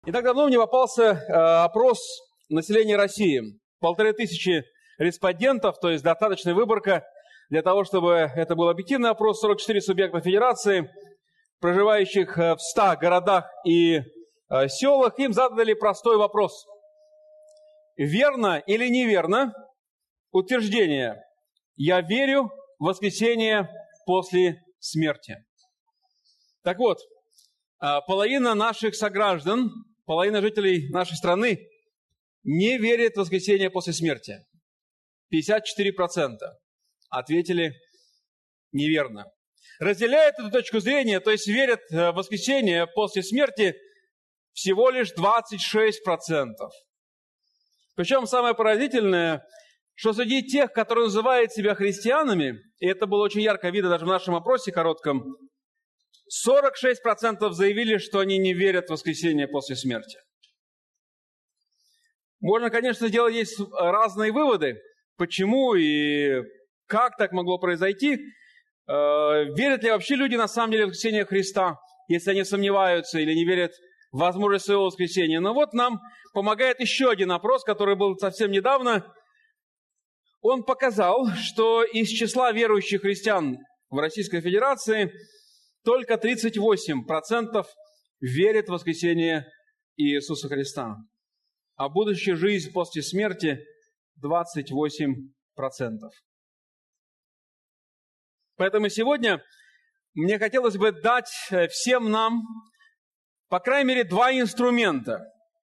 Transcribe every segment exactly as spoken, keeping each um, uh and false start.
Не так давно мне попался э, опрос населения России. Полторы тысячи респондентов, то есть достаточная выборка для того, чтобы это был объективный опрос. сорок четыре субъекта федерации, проживающих в ста городах и э, селах. Им задали простой вопрос. Верно или неверно утверждение «Я верю в воскресение после смерти»? Так вот, половина наших сограждан, половина жителей нашей страны не верит в воскресение после смерти. пятьдесят четыре процента ответили неверно. Разделяют эту точку зрения, то есть верят в воскресение после смерти, всего лишь двадцать шесть процентов. Причем самое поразительное, что среди тех, которые называют себя христианами, и это было очень ярко видно даже в нашем опросе коротком, сорок шесть процентов заявили, что они не верят в воскресение после смерти. Можно, конечно, сделать здесь разные выводы, почему и как так могло произойти. Верят ли вообще люди на самом деле в воскресение Христа, если они сомневаются или не верят в возможность своего воскресения? Но вот нам помогает еще один опрос, который был совсем недавно. Он показал, что из числа верующих христиан в Российской Федерации только тридцать восемь процентов верят в воскресение Иисуса Христа, а будущая жизнь после смерти двадцать восемь процентов. Поэтому сегодня мне хотелось бы дать всем нам, по крайней мере, два инструмента.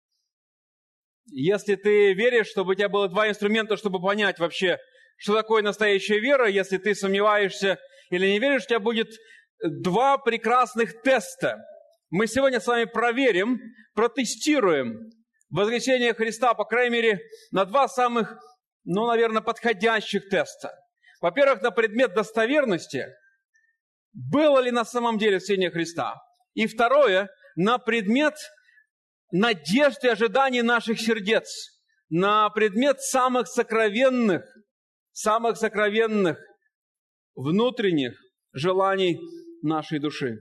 Если ты веришь, чтобы у тебя было два инструмента, чтобы понять вообще, что такое настоящая вера, если ты сомневаешься или не веришь, у тебя будет два прекрасных теста. Мы сегодня с вами проверим, протестируем воскресение Христа, по крайней мере, на два самых, ну, наверное, подходящих теста. Во-первых, на предмет достоверности, было ли на самом деле воскресение Христа. И второе, на предмет надежд и ожиданий наших сердец, на предмет самых сокровенных, самых сокровенных внутренних желаний нашей души.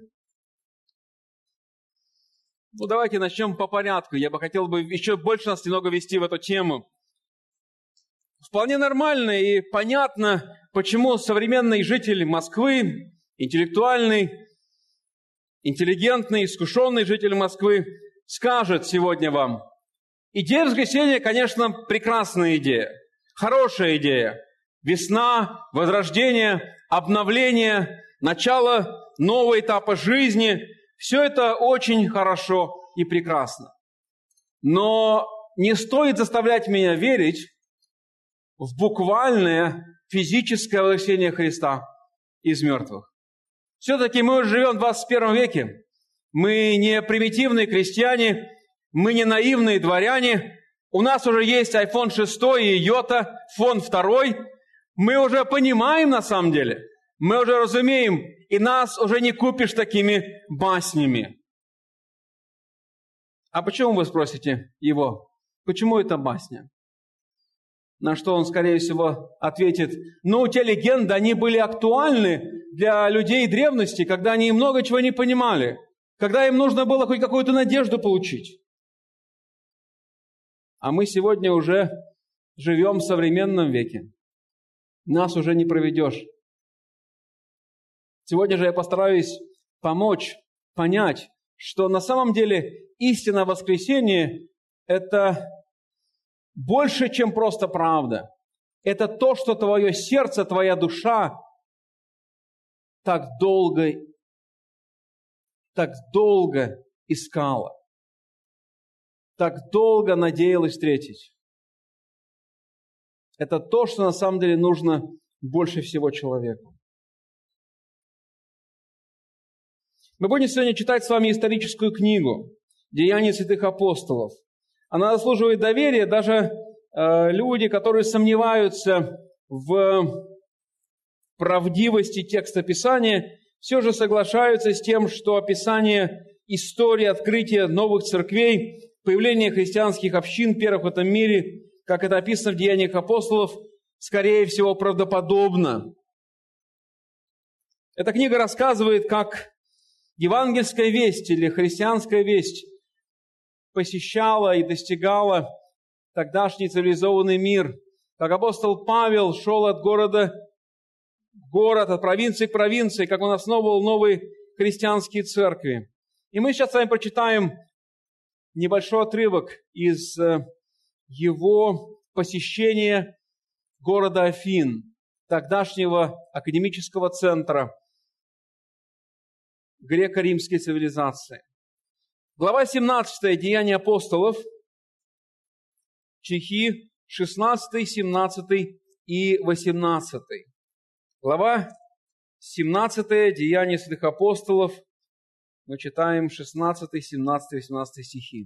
Ну, давайте начнем по порядку. Я бы хотел бы еще больше нас немного вести в эту тему. Вполне нормально и понятно, почему современный житель Москвы, интеллектуальный, интеллигентный, искушенный житель Москвы, скажет сегодня вам: идея воскресения, конечно, прекрасная идея, хорошая идея. Весна, возрождение, обновление, начало нового этапа жизни – все это очень хорошо и прекрасно. Но не стоит заставлять меня верить в буквальное физическое воскресение Христа из мертвых. Все-таки мы уже живем в двадцать первом веке. Мы не примитивные крестьяне, мы не наивные дворяне. У нас уже есть айфон шесть и Йота, фон два. Мы уже понимаем на самом деле, мы уже разумеем, и нас уже не купишь такими баснями. А почему, вы спросите его, почему это басня? На что он, скорее всего, ответит: ну, те легенды, они были актуальны для людей древности, когда они много чего не понимали, когда им нужно было хоть какую-то надежду получить. А мы сегодня уже живем в современном веке. Нас уже не проведешь. Сегодня же я постараюсь помочь понять, что на самом деле истина воскресения – это больше, чем просто правда. Это то, что твое сердце, твоя душа так долго, так долго искала, так долго надеялась встретить. Это то, что на самом деле нужно больше всего человеку. Мы будем сегодня читать с вами историческую книгу «Деяния святых апостолов». Она заслуживает доверия. Даже э, люди, которые сомневаются в правдивости текста Писания, все же соглашаются с тем, что описание истории открытия новых церквей, появления христианских общин первых в этом мире, как это описано в Деяниях апостолов, скорее всего, правдоподобно. Эта книга рассказывает, как евангельская весть или христианская весть посещала и достигала тогдашний цивилизованный мир. Как апостол Павел шел от города в город, от провинции к провинции, как он основывал новые христианские церкви. И мы сейчас с вами прочитаем небольшой отрывок из его посещения города Афин, тогдашнего академического центра греко-римской цивилизации. Глава семнадцатая, Деяния апостолов, стихи шестнадцатый, семнадцатый и восемнадцатый. Глава семнадцатая, Деяния святых апостолов, мы читаем шестнадцатый, семнадцатый, восемнадцатый стихи.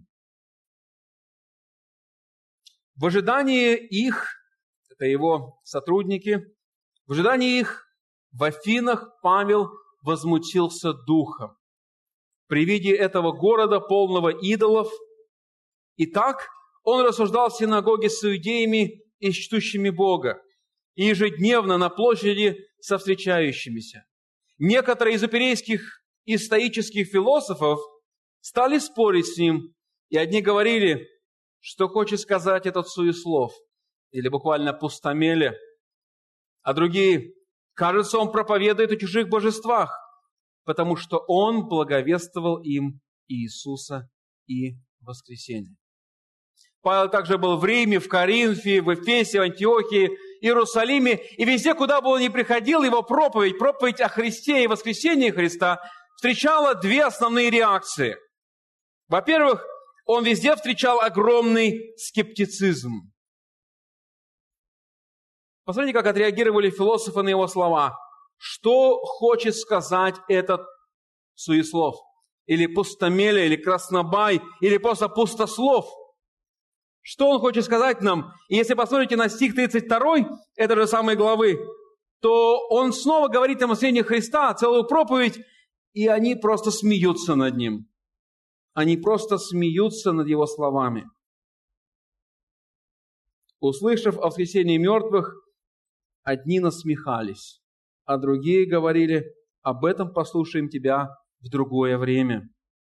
В ожидании их, это его сотрудники, в ожидании их в Афинах Павел возмутился духом при виде этого города, полного идолов. Итак, он рассуждал в синагоге с иудеями и чтущими Бога, и ежедневно на площади со встречающимися. Некоторые из эпирейских и стоических философов стали спорить с ним, и одни говорили, что хочет сказать этот суеслов, или буквально пустомеле, а другие, кажется, он проповедует о чужих божествах, потому что он благовествовал им Иисуса и воскресение. Павел также был в Риме, в Коринфе, в Эфесе, в Антиохии, Иерусалиме, и везде, куда бы он ни приходил, его проповедь, проповедь о Христе и воскресении Христа встречала две основные реакции. Во-первых, он везде встречал огромный скептицизм. Посмотрите, как отреагировали философы на его слова. Что хочет сказать этот суеслов? Или пустомеле, или краснобай, или просто пустослов? Что он хочет сказать нам? И если посмотрите на стих тридцать два, этой же самой главы, то он снова говорит о воскресении Христа, целую проповедь, и они просто смеются над ним. Они просто смеются над его словами. Услышав о воскресении мертвых, одни насмехались, а другие говорили, об этом послушаем тебя в другое время.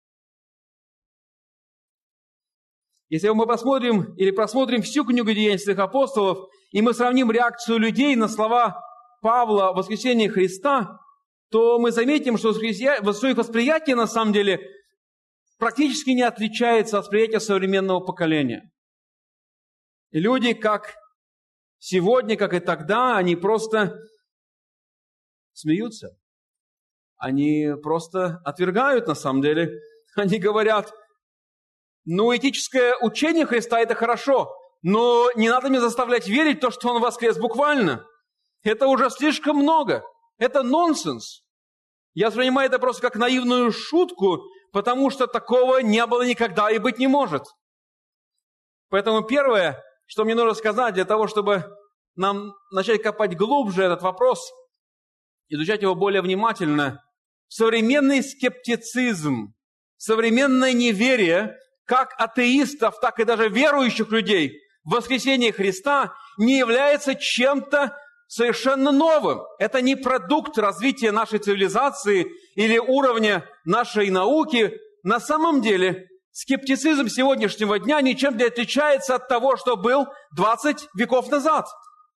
Если мы посмотрим или просмотрим всю книгу Деяний святых апостолов, и мы сравним реакцию людей на слова Павла о воскресении Христа, то мы заметим, что их восприятие на самом деле практически не отличается от восприятия современного поколения. И люди, как сегодня, как и тогда, они просто смеются. Они просто отвергают на самом деле. Они говорят, ну, этическое учение Христа – это хорошо, но не надо мне заставлять верить в то, что Он воскрес буквально. Это уже слишком много. Это нонсенс. Я воспринимаю это просто как наивную шутку, потому что такого не было никогда и быть не может. Поэтому первое, что мне нужно сказать для того, чтобы нам начать копать глубже этот вопрос, изучать его более внимательно, современный скептицизм, современное неверие, как атеистов, так и даже верующих людей в воскресение Христа, не является чем-то совершенно новым. Это не продукт развития нашей цивилизации или уровня нашей науки. На самом деле, скептицизм сегодняшнего дня ничем не отличается от того, что был двадцать веков назад.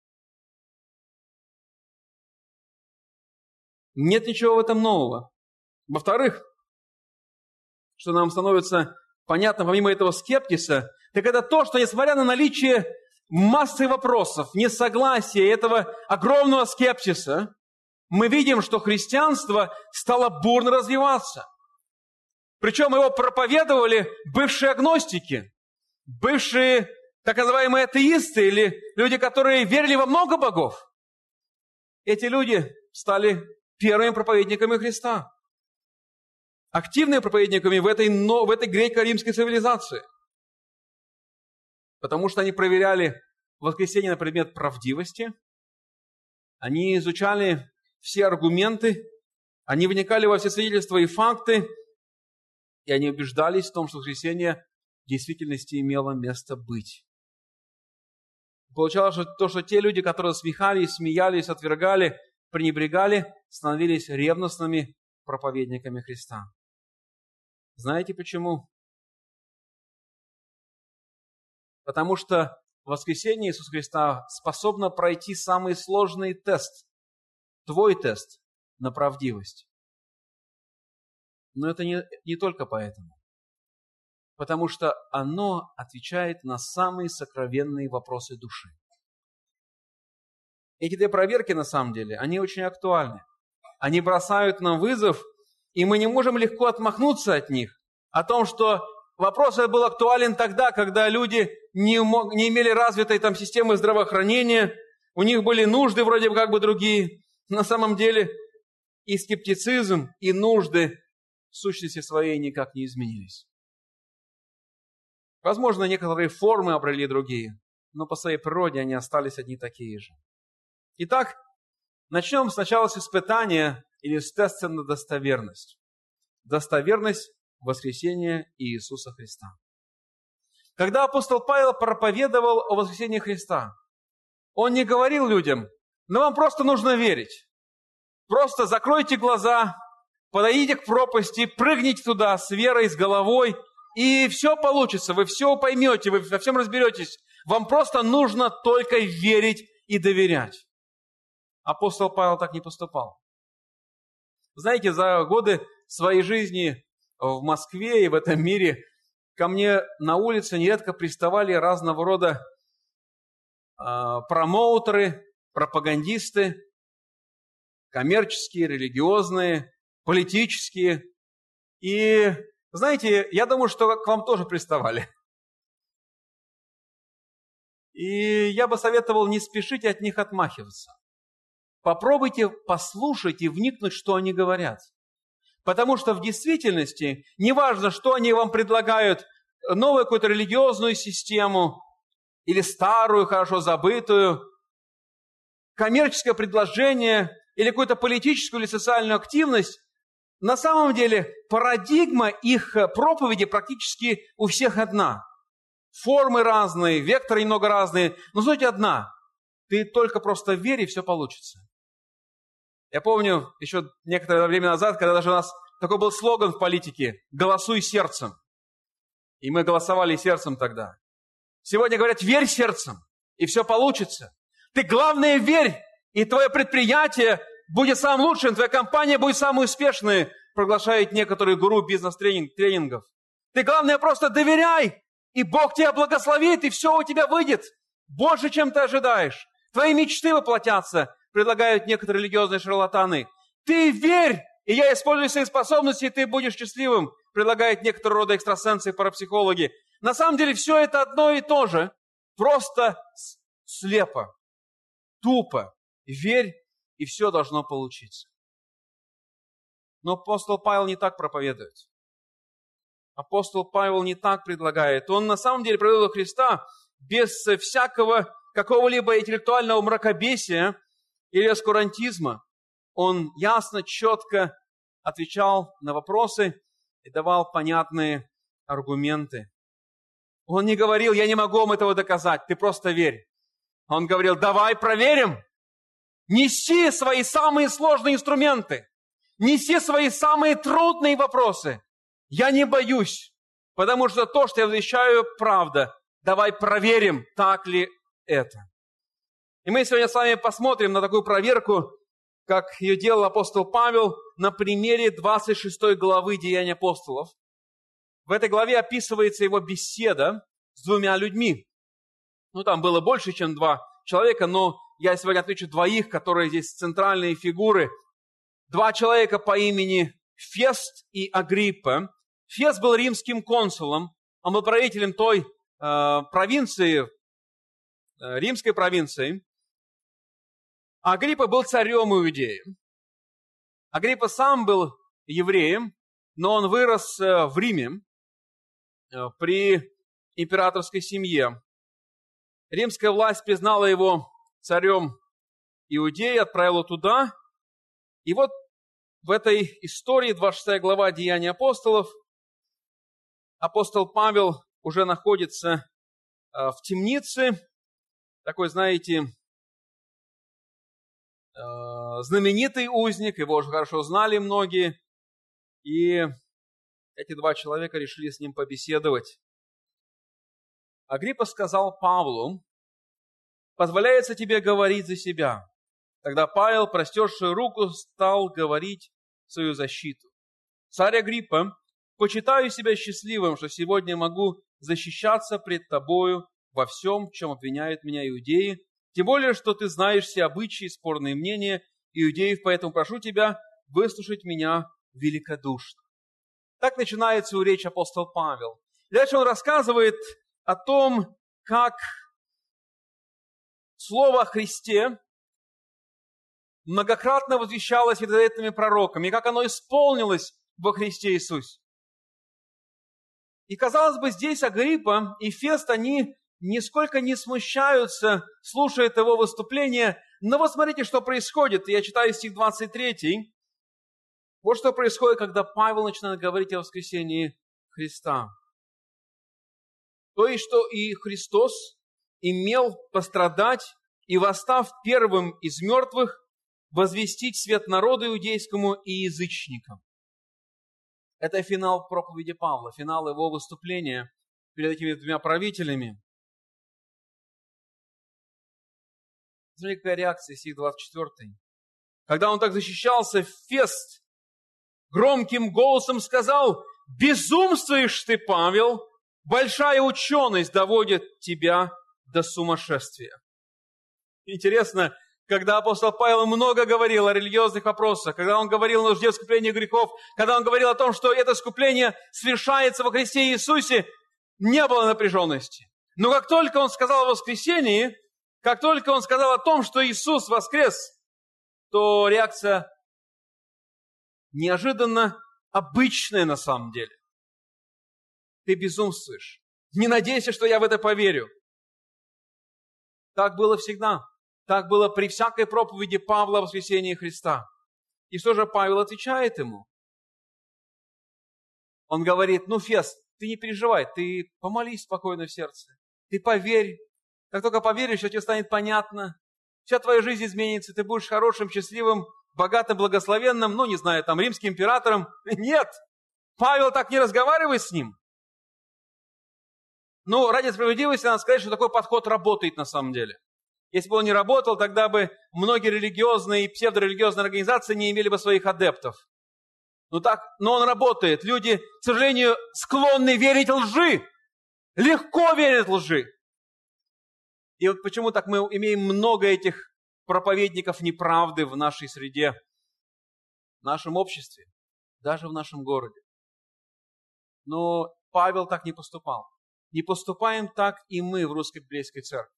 Нет ничего в этом нового. Во-вторых, что нам становится понятно помимо этого скептиса, так это то, что несмотря на наличие массы вопросов, несогласия, этого огромного скепсиса, мы видим, что христианство стало бурно развиваться. Причем его проповедовали бывшие агностики, бывшие так называемые атеисты или люди, которые верили во много богов. Эти люди стали первыми проповедниками Христа, активными проповедниками в этой, но, в этой греко-римской цивилизации. Потому что они проверяли воскресение на предмет правдивости, они изучали все аргументы, они вникали во все свидетельства и факты, и они убеждались в том, что воскресение в действительности имело место быть. Получалось, что то, что те люди, которые смехались, смеялись, отвергали, пренебрегали, становились ревностными проповедниками Христа. Знаете почему? Потому что воскресение Иисуса Христа способно пройти самый сложный тест, твой тест на правдивость. Но это не, не только поэтому. Потому что оно отвечает на самые сокровенные вопросы души. Эти две проверки, на самом деле, они очень актуальны. Они бросают нам вызов, и мы не можем легко отмахнуться от них. О том, что вопрос этот был актуален тогда, когда люди не, мог, не имели развитой там системы здравоохранения, у них были нужды вроде бы как бы другие. На самом деле и скептицизм, и нужды в сущности своей никак не изменились. Возможно, некоторые формы обрели другие, но по своей природе они остались одни такие же. Итак, начнем сначала с испытания или с теста на достоверность. Достоверность воскресения Иисуса Христа. Когда апостол Павел проповедовал о воскресении Христа, он не говорил людям: ну вам просто нужно верить. Просто закройте глаза, подойдите к пропасти, прыгните туда с верой, с головой, и все получится, вы все поймете, вы во всем разберетесь. Вам просто нужно только верить и доверять. Апостол Павел так не поступал. Знаете, за годы своей жизни в Москве и в этом мире ко мне на улице нередко приставали разного рода э, промоутеры, пропагандисты, коммерческие, религиозные, политические. И, знаете, я думаю, что к вам тоже приставали. И я бы советовал не спешить от них отмахиваться. Попробуйте послушать и вникнуть, что они говорят. Потому что в действительности, неважно, что они вам предлагают, новую какую-то религиозную систему или старую, хорошо забытую, коммерческое предложение или какую-то политическую или социальную активность, на самом деле парадигма их проповеди практически у всех одна. Формы разные, векторы немного разные, но суть одна. Ты только просто верь, и все получится. Я помню еще некоторое время назад, когда даже у нас такой был слоган в политике: «Голосуй сердцем». И мы голосовали сердцем тогда. Сегодня говорят: верь сердцем, и все получится. Ты, главное, верь, и твое предприятие будет самым лучшим, твоя компания будет самой успешной, проглашают некоторые гуру бизнес-тренингов. Ты, главное, просто доверяй, и Бог тебя благословит, и все у тебя выйдет больше, чем ты ожидаешь. Твои мечты воплотятся, предлагают некоторые религиозные шарлатаны. Ты верь, и я использую свои способности, и ты будешь счастливым, предлагают некоторые рода экстрасенсы и парапсихологи. На самом деле все это одно и то же, просто слепо, тупо. Верь, и все должно получиться. Но апостол Павел не так проповедует. Апостол Павел не так предлагает. Он на самом деле проповедовал Христа без всякого какого-либо интеллектуального мракобесия или оскурантизма. Он ясно, четко отвечал на вопросы и давал понятные аргументы. Он не говорил: я не могу вам этого доказать, ты просто верь. Он говорил: давай проверим. Неси свои самые сложные инструменты. Неси свои самые трудные вопросы. Я не боюсь, потому что то, что я возвещаю, правда. Давай проверим, так ли это. И мы сегодня с вами посмотрим на такую проверку, как ее делал апостол Павел на примере двадцать шестой главы Деяний апостолов. В этой главе описывается его беседа с двумя людьми. Ну, там было больше, чем два человека, но я сегодня отмечу двоих, которые здесь центральные фигуры. Два человека по имени Фест и Агриппа. Фест был римским консулом, он был правителем той э, провинции, э, римской провинции. Агриппа был царем Иудеи. Агриппа сам был евреем, но он вырос э, в Риме э, при императорской семье. Римская власть признала его царем Иудеи, отправила туда. И вот в этой истории, двадцать шестая глава Деяний апостолов, апостол Павел уже находится в темнице, такой, знаете, знаменитый узник, его уже хорошо знали многие, и эти два человека решили с ним побеседовать. Агриппа сказал Павлу: «Позволяется тебе говорить за себя». Тогда Павел, простерший руку, стал говорить в свою защиту. «Царь Агриппа, почитаю себя счастливым, что сегодня могу защищаться пред тобою во всем, в чем обвиняют меня иудеи, тем более, что ты знаешь все обычаи и спорные мнения иудеев, поэтому прошу тебя выслушать меня великодушно». Так начинает свою речь апостол Павел. И дальше он рассказывает о том, как Слово о Христе многократно возвещалось ветхозаветными пророками, и как оно исполнилось во Христе Иисусе. И, казалось бы, здесь Агриппа и Фест, они нисколько не смущаются, слушая его выступление. Но вот смотрите, что происходит. Я читаю стих двадцать третий. Вот что происходит, когда Павел начинает говорить о воскресении Христа. То есть, что и Христос имел пострадать и, восстав первым из мертвых, возвестить свет народу иудейскому и язычникам. Это финал проповеди Павла, финал его выступления перед этими двумя правителями. Смотрите, какая реакция, стих двадцать четвёртый. Когда он так защищался, Фест громким голосом сказал: «Безумствуешь ты, Павел, большая ученость доводит тебя до сумасшествия». Интересно, когда апостол Павел много говорил о религиозных вопросах, когда он говорил о нужде искупления грехов, когда он говорил о том, что это искупление совершается во Христе Иисусе, не было напряженности. Но как только он сказал о воскресении, как только он сказал о том, что Иисус воскрес, то реакция неожиданно обычная на самом деле. Ты безумствуешь. Не надейся, что я в это поверю. Так было всегда. Так было при всякой проповеди Павла о воскресении Христа. И что же Павел отвечает ему? Он говорит: ну, Фест, ты не переживай, ты помолись спокойно в сердце. Ты поверь. Как только поверишь, все тебе станет понятно. Вся твоя жизнь изменится, ты будешь хорошим, счастливым, богатым, благословенным, ну, не знаю, там, римским императором. Нет! Павел так не разговаривает с ним. Ну, ради справедливости надо сказать, что такой подход работает на самом деле. Если бы он не работал, тогда бы многие религиозные и псевдорелигиозные организации не имели бы своих адептов. Ну так, но он работает. Люди, к сожалению, склонны верить лжи. Легко верят лжи. И вот почему так мы имеем много этих проповедников неправды в нашей среде, в нашем обществе, даже в нашем городе. Но Павел так не поступал. Не поступаем так и мы в Русской Библейской Церкви.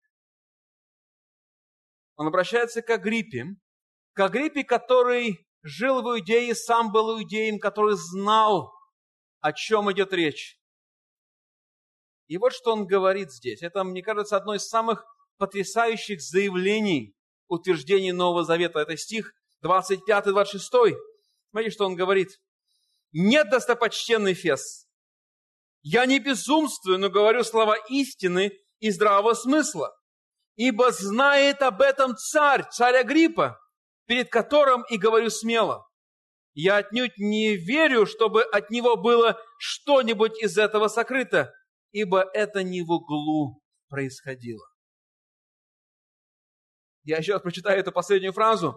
Он обращается к Агриппе, к Агриппе, который жил в Иудее, сам был иудеем, который знал, о чем идет речь. И вот что он говорит здесь. Это, мне кажется, одно из самых потрясающих заявлений, утверждений Нового Завета. Это стих двадцать пятый двадцать шестой. Смотрите, что он говорит. «Нет, достопочтенный Фест, я не безумствую, но говорю слова истины и здравого смысла. Ибо знает об этом царь, царь Агриппа, перед которым и говорю смело. Я отнюдь не верю, чтобы от него было что-нибудь из этого сокрыто, ибо это не в углу происходило». Я еще раз прочитаю эту последнюю фразу.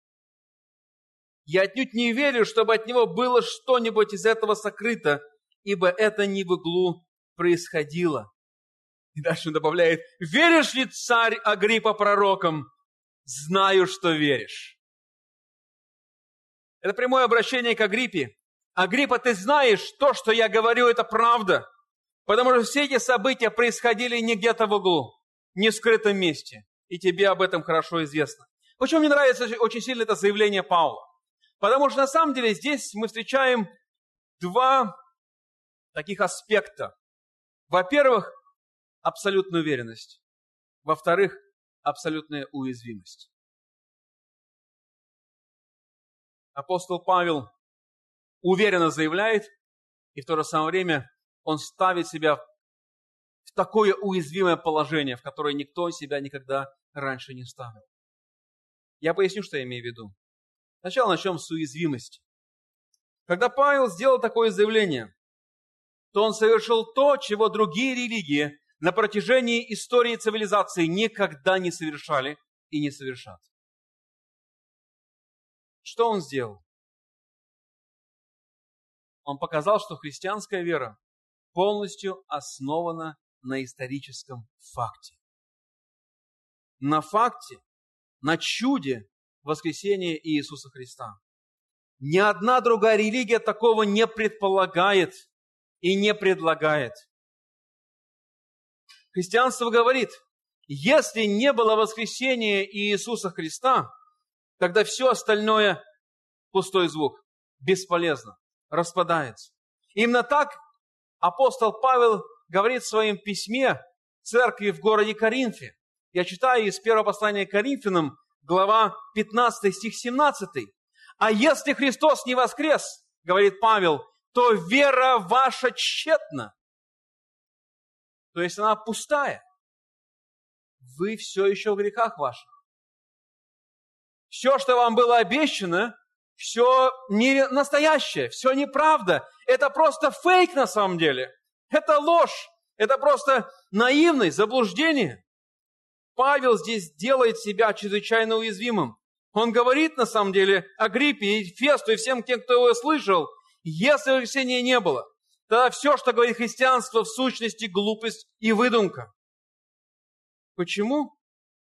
«Я отнюдь не верю, чтобы от него было что-нибудь из этого сокрыто, ибо это не в углу происходило». И дальше он добавляет: «Веришь ли, царь Агриппа, пророкам? Знаю, что веришь». Это прямое обращение к Агриппе. Агриппа, ты знаешь, то, что я говорю, это правда. Потому что все эти события происходили не где-то в углу, не в скрытом месте. И тебе об этом хорошо известно. Почему мне нравится очень сильно это заявление Павла? Потому что на самом деле здесь мы встречаем два таких аспекта. Во-первых, абсолютная уверенность. Во-вторых, абсолютная уязвимость. Апостол Павел уверенно заявляет, и в то же самое время он ставит себя в такое уязвимое положение, в которое никто себя никогда раньше не ставил. Я поясню, что я имею в виду. Сначала начнем с уязвимости. Когда Павел сделал такое заявление, то он совершил то, чего другие религии на протяжении истории цивилизации никогда не совершали и не совершат. Что он сделал? Он показал, что христианская вера полностью основана на историческом факте. На факте, на чуде воскресения Иисуса Христа. Ни одна другая религия такого не предполагает и не предлагает. Христианство говорит, если не было воскресения Иисуса Христа, тогда все остальное пустой звук, бесполезно, распадается. Именно так апостол Павел говорит в своем письме церкви в городе Коринфе. Я читаю из первого послания к Коринфянам, глава пятнадцатый, стих семнадцатый. «А если Христос не воскрес, — говорит Павел, — то вера ваша тщетна». То есть она пустая. Вы все еще в грехах ваших. Все, что вам было обещано, все не настоящее, все неправда. Это просто фейк на самом деле. Это ложь. Это просто наивность, заблуждение. Павел здесь делает себя чрезвычайно уязвимым. Он говорит, на самом деле, Агриппе и Фесту и всем тем, кто его слышал, если воскресения не было, тогда все, что говорит христианство, в сущности глупость и выдумка. Почему?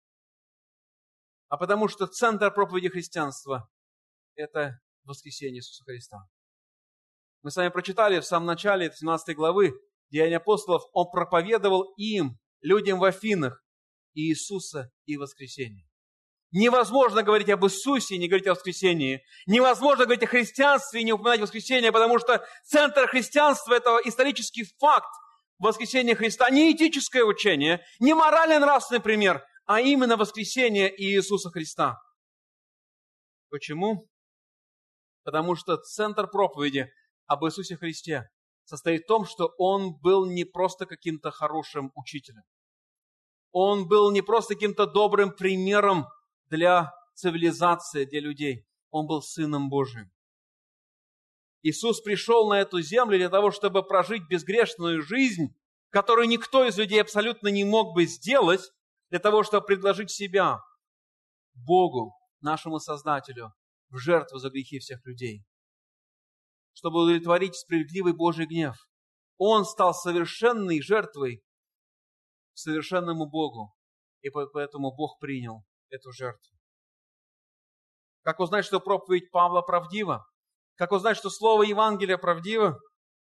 А потому что центр проповеди христианства – это воскресение Иисуса Христа. Мы с вами прочитали в самом начале семнадцатой главы Деяния апостолов, он проповедовал им, людям в Афинах, Иисуса и воскресение. Невозможно говорить об Иисусе и не говорить о воскресении. Невозможно говорить о христианстве и не упоминать воскресение, потому что центр христианства – это исторический факт воскресения Христа. Не этическое учение, не морально-нравственный пример, а именно воскресение Иисуса Христа. Почему? Потому что центр проповеди об Иисусе Христе состоит в том, что Он был не просто каким-то хорошим учителем. Он был не просто каким-то добрым примером для цивилизации, для людей. Он был Сыном Божиим. Иисус пришел на эту землю для того, чтобы прожить безгрешную жизнь, которую никто из людей абсолютно не мог бы сделать, для того, чтобы предложить себя Богу, нашему Создателю, в жертву за грехи всех людей, чтобы удовлетворить справедливый Божий гнев. Он стал совершенной жертвой совершенному Богу, и поэтому Бог принял эту жертву. Как узнать, что проповедь Павла правдива? Как узнать, что слово Евангелия правдиво?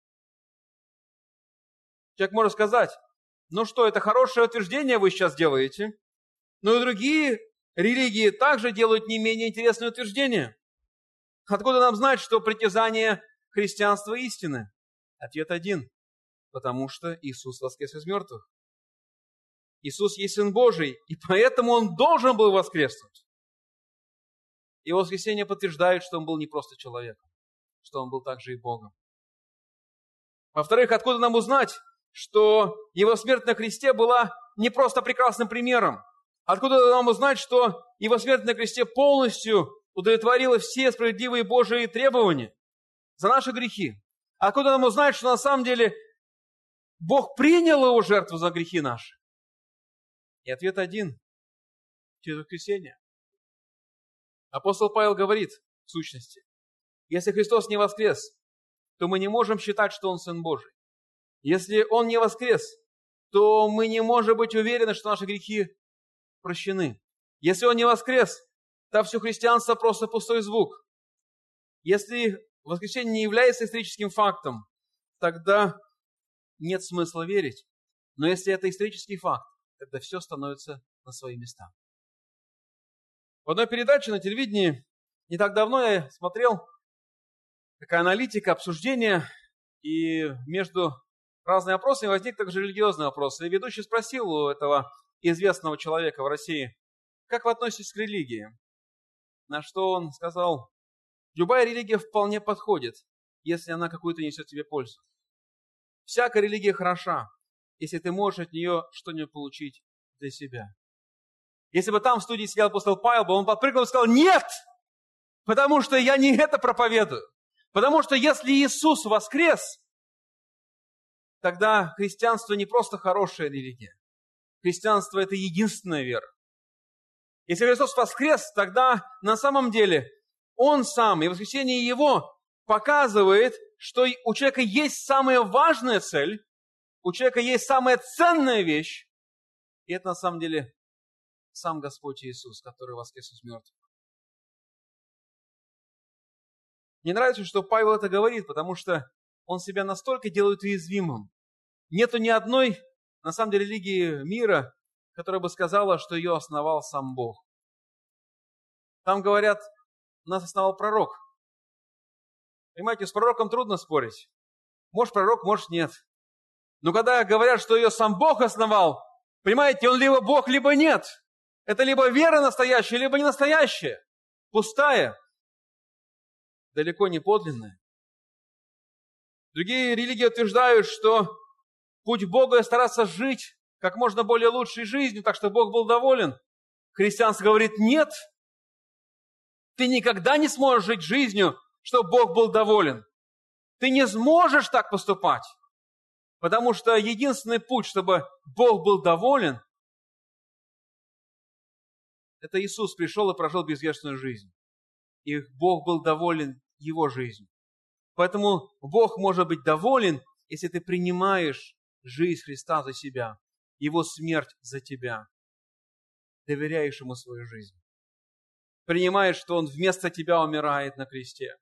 Человек может сказать, ну что, это хорошее утверждение вы сейчас делаете, но и другие религии также делают не менее интересные утверждения. Откуда нам знать, что притязание христианства истины? Ответ один. Потому что Иисус воскрес из мертвых. Иисус есть Сын Божий, и поэтому Он должен был воскреснуть. Его воскресение подтверждает, что Он был не просто человеком, что Он был также и Богом. Во-вторых, откуда нам узнать, что Его смерть на кресте была не просто прекрасным примером? Откуда нам узнать, что Его смерть на кресте полностью удовлетворила все справедливые Божьи требования за наши грехи? Откуда нам узнать, что на самом деле Бог принял Его жертву за грехи наши? И ответ один. Через воскресение. Апостол Павел говорит, в сущности, если Христос не воскрес, то мы не можем считать, что Он Сын Божий. Если Он не воскрес, то мы не можем быть уверены, что наши грехи прощены. Если Он не воскрес, то все христианство просто пустой звук. Если воскресение не является историческим фактом, тогда нет смысла верить. Но если это исторический факт, тогда все становится на свои места. В одной передаче на телевидении не так давно я смотрел такая аналитика, обсуждение, и между разными опросами возник также религиозный вопрос. И ведущий спросил у этого известного человека в России, как вы относитесь к религии? На что он сказал, любая религия вполне подходит, если она какую-то несет тебе пользу. Всякая религия хороша, если ты можешь от нее что-нибудь получить для себя. Если бы там в студии сидел апостол Павел, бы он подпрыгнул и сказал, нет, потому что я не это проповедую. Потому что если Иисус воскрес, тогда христианство не просто хорошая религия. Христианство – это единственная вера. Если Христос воскрес, тогда на самом деле Он сам и воскресение Его показывает, что у человека есть самая важная цель, у человека есть самая ценная вещь, и это на самом деле сам Господь Иисус, который воскрес из мертвых. Мне нравится, что Павел это говорит, потому что он себя настолько делает уязвимым. Нету ни одной, на самом деле, религии мира, которая бы сказала, что ее основал сам Бог. Там говорят, нас основал пророк. Понимаете, с пророком трудно спорить. Может пророк, может нет. Но когда говорят, что ее сам Бог основал, понимаете, он либо Бог, либо нет. Это либо вера настоящая, либо не настоящая. Пустая. Далеко не подлинная. Другие религии утверждают, что путь Бога – стараться жить как можно более лучшей жизнью, так что Бог был доволен. Христианство говорит, нет, ты никогда не сможешь жить жизнью, чтобы Бог был доволен. Ты не сможешь так поступать, потому что единственный путь, чтобы Бог был доволен, это Иисус пришел и прожил безгрешную жизнь. И Бог был доволен Его жизнью. Поэтому Бог может быть доволен, если ты принимаешь жизнь Христа за себя, Его смерть за тебя, доверяешь Ему свою жизнь. Принимаешь, что Он вместо тебя умирает на кресте.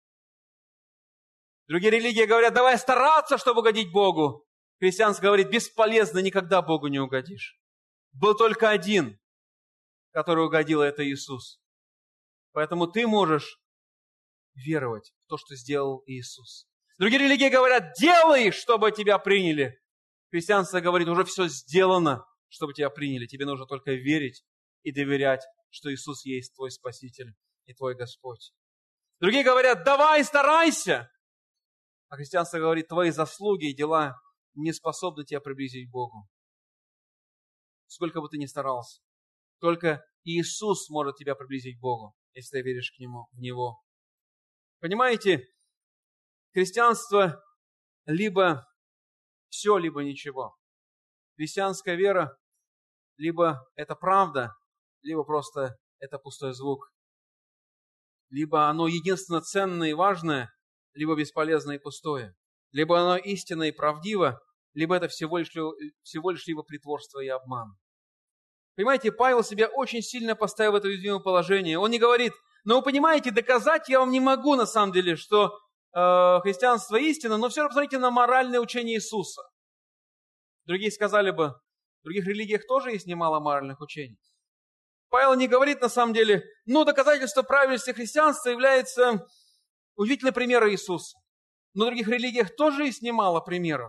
Другие религии говорят, давай стараться, чтобы угодить Богу. Христианство говорит, бесполезно, никогда Богу не угодишь. Был только один, который угодил, это Иисус. Поэтому ты можешь веровать в то, что сделал Иисус. Другие религии говорят, делай, чтобы тебя приняли. Христианство говорит, уже все сделано, чтобы тебя приняли. Тебе нужно только верить и доверять, что Иисус есть твой Спаситель и твой Господь. Другие говорят, давай, старайся. А христианство говорит, твои заслуги и дела не способны тебя приблизить к Богу. Сколько бы ты ни старался. Только Иисус может тебя приблизить к Богу, если ты веришь к Нему, в Него. Понимаете, христианство либо все, либо ничего. Христианская вера либо это правда, либо просто это пустой звук. Либо оно единственно ценное и важное, либо бесполезное и пустое. Либо оно истинно и правдиво, либо это всего лишь, всего лишь либо притворство и обман. Понимаете, Павел себя очень сильно поставил в это уязвимое положение. Он не говорит, но вы понимаете, доказать я вам не могу на самом деле, что э, христианство истина, но все равно посмотрите на моральное учение Иисуса. Другие сказали бы, в других религиях тоже есть немало моральных учений. Павел не говорит на самом деле, ну, доказательство правильности христианства является удивительным примером Иисуса. Но в других религиях тоже есть немало примеров.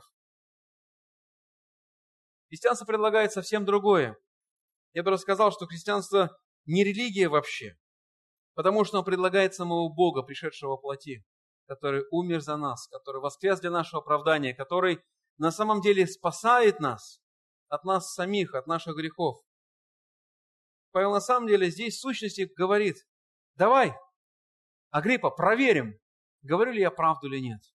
Христианство предлагает совсем другое. Я бы рассказал, что христианство не религия вообще, потому что оно предлагает самого Бога, пришедшего во плоти, который умер за нас, который воскрес для нашего оправдания, который на самом деле спасает нас от нас самих, от наших грехов. Павел на самом деле здесь в сущности говорит, давай, Агриппа, проверим, говорю ли я правду или нет.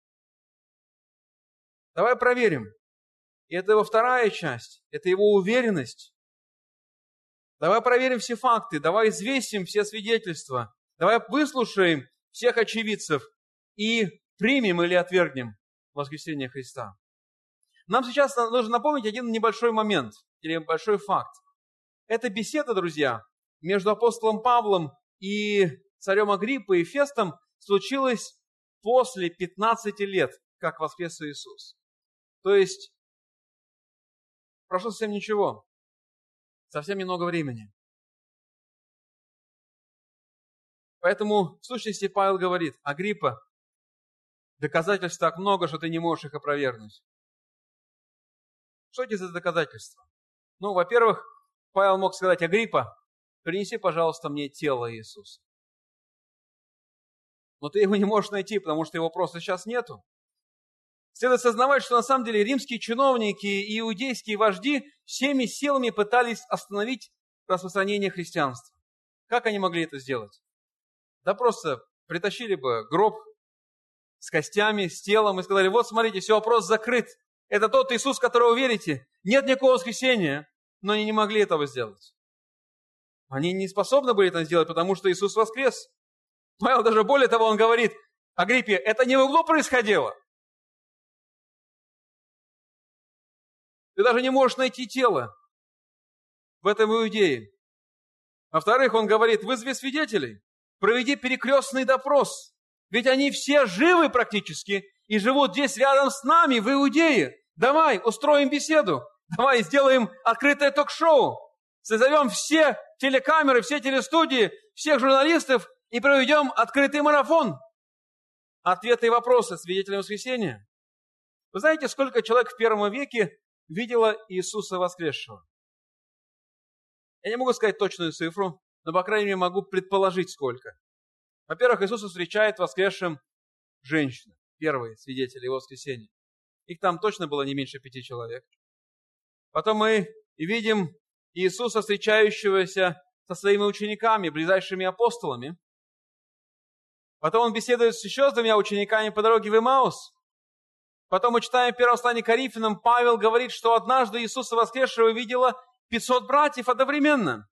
Давай проверим. И это его вторая часть, это его уверенность. Давай проверим все факты, давай взвесим все свидетельства, давай выслушаем всех очевидцев и примем или отвергнем воскресение Христа. Нам сейчас нужно напомнить один небольшой момент, или большой факт. Эта беседа, друзья, между апостолом Павлом и царем Агриппой и Фестом случилась после пятнадцати лет, как воскрес Иисус. То есть, прошло совсем ничего. Совсем немного времени. Поэтому, в сущности, Павел говорит, Агриппа, доказательств так много, что ты не можешь их опровергнуть. Что это за доказательства? Ну, во-первых, Павел мог сказать, Агриппа, принеси, пожалуйста, мне тело Иисуса. Но ты его не можешь найти, потому что его просто сейчас нету. Следует осознавать, что на самом деле римские чиновники и иудейские вожди всеми силами пытались остановить распространение христианства. Как они могли это сделать? Да просто притащили бы гроб с костями, с телом и сказали, вот смотрите, все, вопрос закрыт. Это тот Иисус, в которого вы верите. Нет никакого воскресения, но они не могли этого сделать. Они не способны были это сделать, потому что Иисус воскрес. Павел даже более того, он говорит Агриппе, это не в углу происходило. Ты даже не можешь найти тело в этом Иудее. Во-вторых, он говорит, вызови свидетелей, проведи перекрестный допрос. Ведь они все живы практически и живут здесь рядом с нами, в Иудее. Давай, устроим беседу. Давай, сделаем открытое ток-шоу. Созовем все телекамеры, все телестудии, всех журналистов и проведем открытый марафон. Ответы и вопросы свидетелям воскресения. Вы знаете, сколько человек в первом веке видело Иисуса воскресшего? Я не могу сказать точную цифру, но, по крайней мере, могу предположить, сколько. Во-первых, Иисуса встречает воскресшим женщина, первые свидетели его воскресения. Их там точно было не меньше пяти человек. Потом мы видим Иисуса, встречающегося со своими учениками, ближайшими апостолами. Потом он беседует еще с двумя учениками по дороге в Эмаус. Потом мы читаем в первом послании к Коринфянам, Павел говорит, что однажды Иисуса воскресшего видело пятьсот братьев одновременно.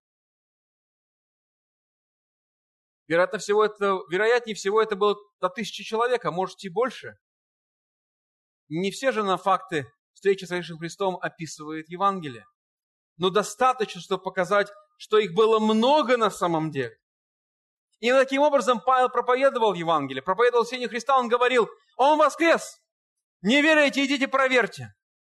Вероятно всего это, вероятнее всего это было до тысячи человек, а может и больше. Не все же на факты встречи с Иисусом Христом описывает Евангелие. Но достаточно, чтобы показать, что их было много на самом деле. И таким образом Павел проповедовал Евангелие, проповедовал учение Христа, он говорил, Он воскрес! Не верите, идите проверьте.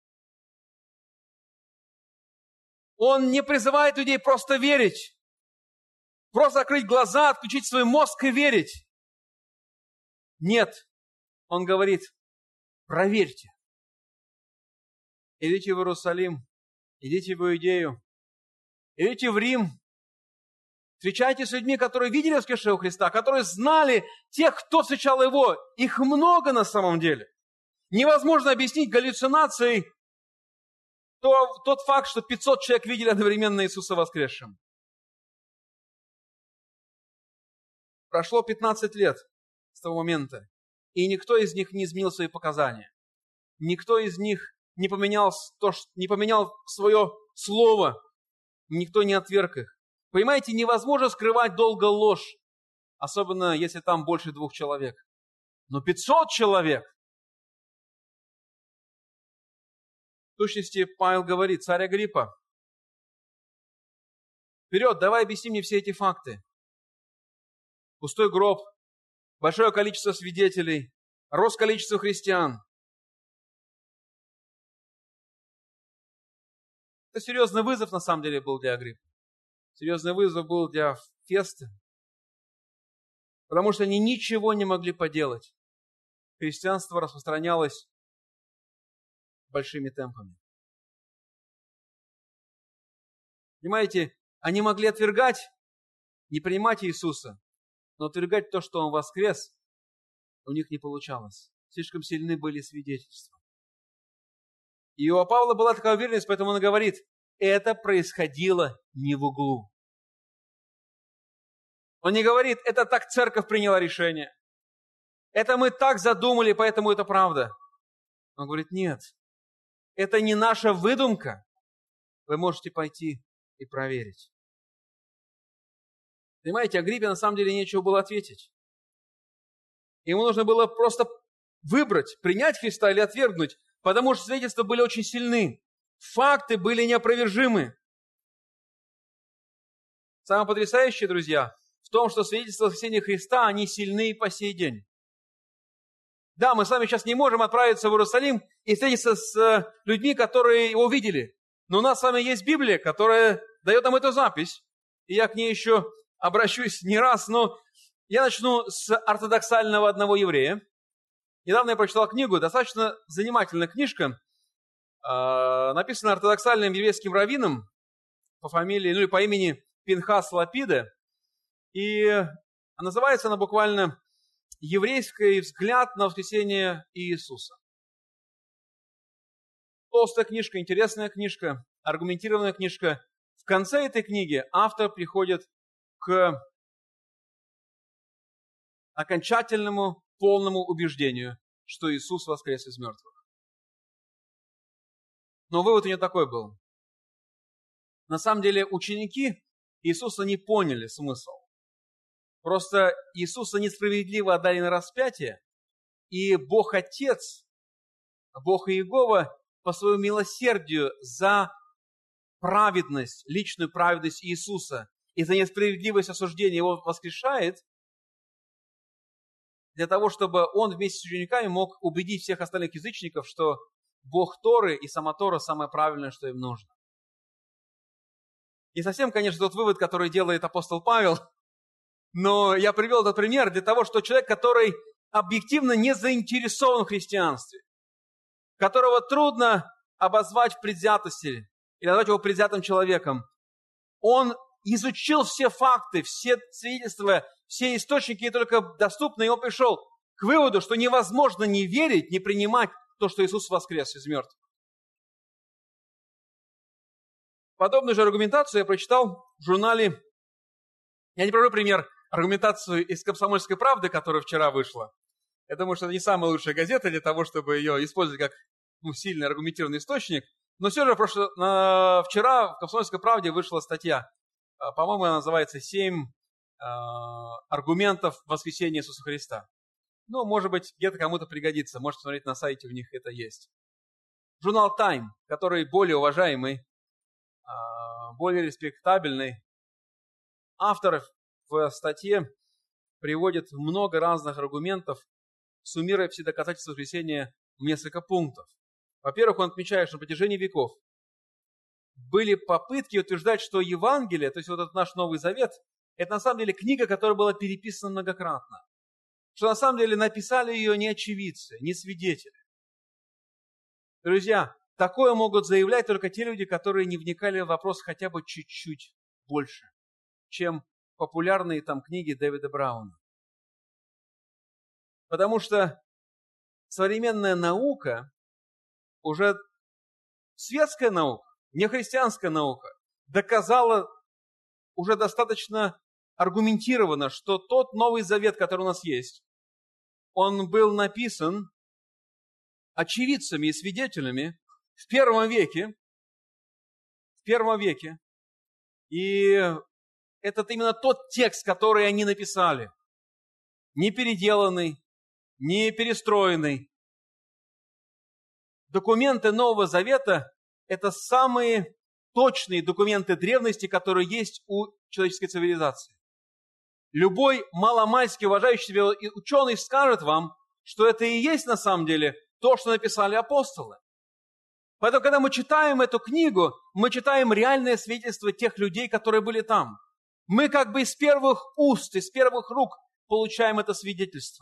Он не призывает людей просто верить, просто закрыть глаза, отключить свой мозг и верить. Нет, он говорит, проверьте. Идите в Иерусалим, идите в Иудею, идите в Рим. Встречайтесь с людьми, которые видели воскресшего Христа, которые знали тех, кто встречал Его. Их много на самом деле. Невозможно объяснить галлюцинацией то, тот факт, что пятьсот человек видели одновременно Иисуса воскресшим. Прошло пятнадцать лет с того момента, и никто из них не изменил свои показания. Никто из них не поменял, то, не поменял свое слово, никто не отверг их. Понимаете, невозможно скрывать долго ложь, особенно если там больше двух человек. Но пятьсот человек. В сущности, Павел говорит, царь Агриппа, вперед, давай объясни мне все эти факты. Пустой гроб, большое количество свидетелей, рост количества христиан. Это серьезный вызов, на самом деле, был для Агриппы. Серьезный вызов был для Феста, потому что они ничего не могли поделать. Христианство распространялось большими темпами. Понимаете, они могли отвергать, не принимать Иисуса, но отвергать то, что Он воскрес, у них не получалось. Слишком сильны были свидетельства. И у Павла была такая уверенность, поэтому он говорит, это происходило не в углу. Он не говорит, это так церковь приняла решение. Это мы так задумали, поэтому это правда. Он говорит, нет, это не наша выдумка. Вы можете пойти и проверить. Понимаете, Агриппе на самом деле нечего было ответить. Ему нужно было просто выбрать, принять Христа или отвергнуть, потому что свидетельства были очень сильны. Факты были неопровержимы. Самое потрясающее, друзья, в том, что свидетельства воскресения Христа, они сильны и по сей день. Да, мы с вами сейчас не можем отправиться в Иерусалим и встретиться с людьми, которые его видели. Но у нас с вами есть Библия, которая дает нам эту запись. И я к ней еще обращусь не раз, но я начну с ортодоксального одного еврея. Недавно я прочитал книгу, достаточно занимательная книжка, написанная ортодоксальным еврейским раввином по фамилии, ну или по имени Пинхас Лапиде. И называется она буквально «Еврейский взгляд на воскресение Иисуса». Толстая книжка, интересная книжка, аргументированная книжка. В конце этой книги автор приходит к окончательному, полному убеждению, что Иисус воскрес из мертвых. Но вывод у нее такой был. На самом деле ученики Иисуса не поняли смысл. Просто Иисуса несправедливо отдали на распятие, и Бог Отец, Бог Иегова по своему милосердию за праведность, личную праведность Иисуса и за несправедливость осуждения Его воскрешает, для того, чтобы Он вместе с учениками мог убедить всех остальных язычников, что Бог Торы и сама Тора самое правильное, что им нужно. Не совсем, конечно, тот вывод, который делает апостол Павел, но я привел этот пример для того, что человек, который объективно не заинтересован в христианстве, которого трудно обозвать в предвзятости или назвать его предвзятым человеком, он изучил все факты, все свидетельства, все источники, только доступны, и он пришел к выводу, что невозможно не верить, не принимать то, что Иисус воскрес из мертвых. Подобную же аргументацию я прочитал в журнале, я не привожу пример, аргументацию из «Комсомольской правды», которая вчера вышла. Я думаю, что это не самая лучшая газета для того, чтобы ее использовать как ну, сильный аргументированный источник. Но все же прошло, на, вчера в «Комсомольской правде» вышла статья, по-моему, она называется «Семь э, аргументов воскресения Иисуса Христа». Ну, может быть, где-то кому-то пригодится. Можете посмотреть на сайте, у них это есть. Журнал Time, который более уважаемый, э, более респектабельный. Автор в статье приводит много разных аргументов, суммируя все доказательства воскресения в несколько пунктов. Во-первых, он отмечает, что на протяжении веков были попытки утверждать, что Евангелие, то есть вот этот наш Новый Завет, это на самом деле книга, которая была переписана многократно. Что на самом деле написали ее не очевидцы, не свидетели. Друзья, такое могут заявлять только те люди, которые не вникали в вопрос хотя бы чуть-чуть больше, чем популярные там книги Дэвида Брауна. Потому что современная наука, уже светская наука, не христианская наука, доказала уже достаточно аргументированно, что тот Новый Завет, который у нас есть, он был написан очевидцами и свидетелями в первом веке, в первом веке, и это именно тот текст, который они написали, не переделанный, не перестроенный. Документы Нового Завета – это самые точные документы древности, которые есть у человеческой цивилизации. Любой маломальски уважающий себя ученый скажет вам, что это и есть на самом деле то, что написали апостолы. Поэтому, когда мы читаем эту книгу, мы читаем реальное свидетельство тех людей, которые были там. Мы как бы из первых уст, из первых рук получаем это свидетельство.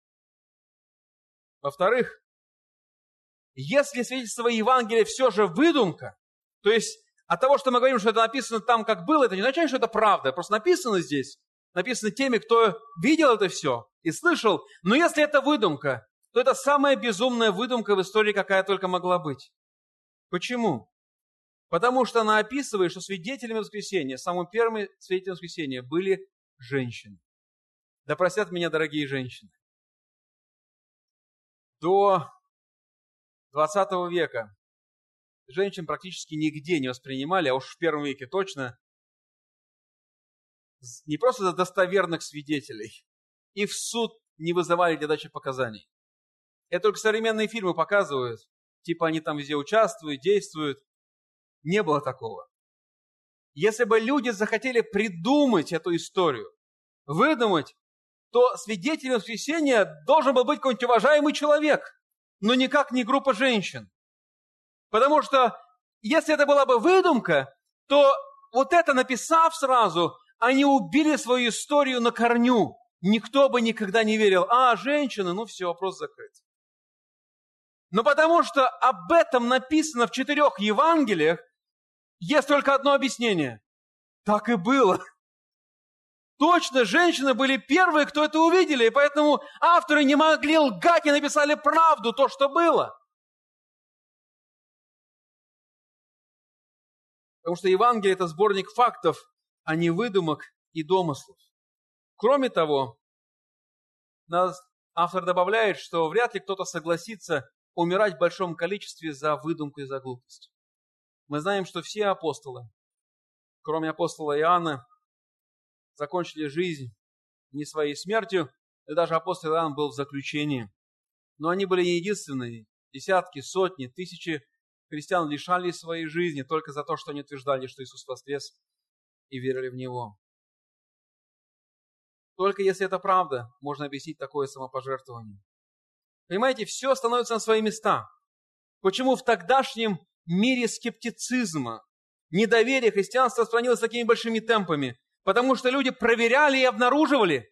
Во-вторых, если свидетельство Евангелия все же выдумка, то есть от того, что мы говорим, что это написано там, как было, это не означает, что это правда. Просто написано здесь, написано теми, кто видел это все и слышал. Но если это выдумка, то это самая безумная выдумка в истории, какая только могла быть. Почему? Потому что она описывает, что свидетелями воскресения, самым первым свидетелем воскресения были женщины. Да простят меня, дорогие женщины. До двадцатого века женщин практически нигде не воспринимали, а уж в первом веке точно, не просто за достоверных свидетелей, и в суд не вызывали для дачи показаний. Это только современные фильмы показывают, типа они там везде участвуют, действуют. Не было такого. Если бы люди захотели придумать эту историю, выдумать, то свидетелем воскресения должен был быть какой-нибудь уважаемый человек, но никак не группа женщин. Потому что если это была бы выдумка, то вот это написав сразу, они убили свою историю на корню. Никто бы никогда не верил, а, женщины, ну все, вопрос закрыт. Но потому что об этом написано в четырех Евангелиях, есть только одно объяснение. Так и было. Точно, женщины были первые, кто это увидели, и поэтому авторы не могли лгать и написали правду, то, что было. Потому что Евангелие – это сборник фактов, а не выдумок и домыслов. Кроме того, автор добавляет, что вряд ли кто-то согласится умирать в большом количестве за выдумку и за глупость. Мы знаем, что все апостолы, кроме апостола Иоанна, закончили жизнь не своей смертью, и даже апостол Иоанн был в заключении. Но они были не единственные. Десятки, сотни, тысячи христиан лишались своей жизни только за то, что они утверждали, что Иисус воскрес и верили в Него. Только если это правда, можно объяснить такое самопожертвование. Понимаете, все становится на свои места. Почему в тогдашнем мире скептицизма, недоверия христианство распространилось такими большими темпами? Потому что люди проверяли и обнаруживали,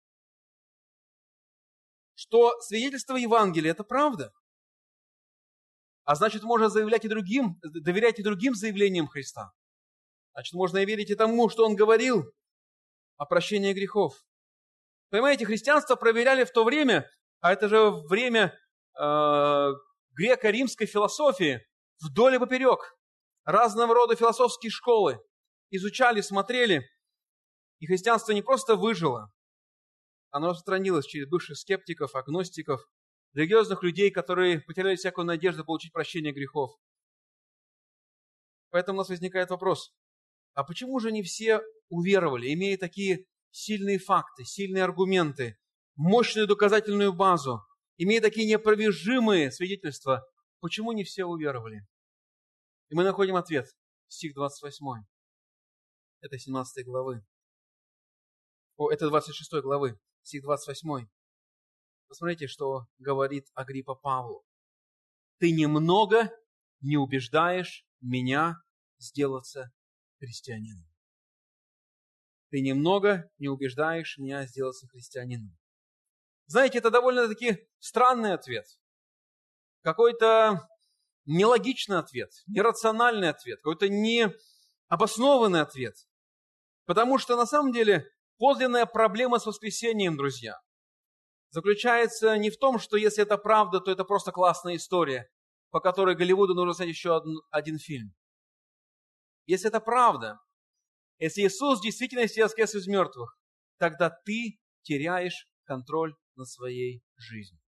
что свидетельство Евангелия – это правда. А значит, можно заявлять и другим, доверять и другим заявлениям Христа. Значит, можно и верить и тому, что Он говорил о прощении грехов. Понимаете, христианство проверяли в то время, а это же время э, греко-римской философии, вдоль и поперек. Разного рода философские школы изучали, смотрели. И христианство не просто выжило, оно распространилось через бывших скептиков, агностиков, религиозных людей, которые потеряли всякую надежду получить прощение грехов. Поэтому у нас возникает вопрос, а почему же не все уверовали, имея такие сильные факты, сильные аргументы, мощную доказательную базу, имея такие неопровержимые свидетельства, почему не все уверовали? И мы находим ответ, стих двадцать восьмой, этой семнадцатой главы. О, это двадцать шестой главы, стих двадцать восьмой. Посмотрите, что говорит Агриппа Павлу. «Ты немного не убеждаешь меня сделаться христианином». Ты немного не убеждаешь меня сделаться христианином. Знаете, это довольно-таки странный ответ. Какой-то нелогичный ответ, нерациональный ответ, какой-то необоснованный ответ. Потому что на самом деле подлинная проблема с воскресением, друзья, заключается не в том, что если это правда, то это просто классная история, по которой Голливуду нужно снять еще один, один фильм. Если это правда, если Иисус в действительности воскрес из мертвых, тогда ты теряешь контроль над своей жизнью.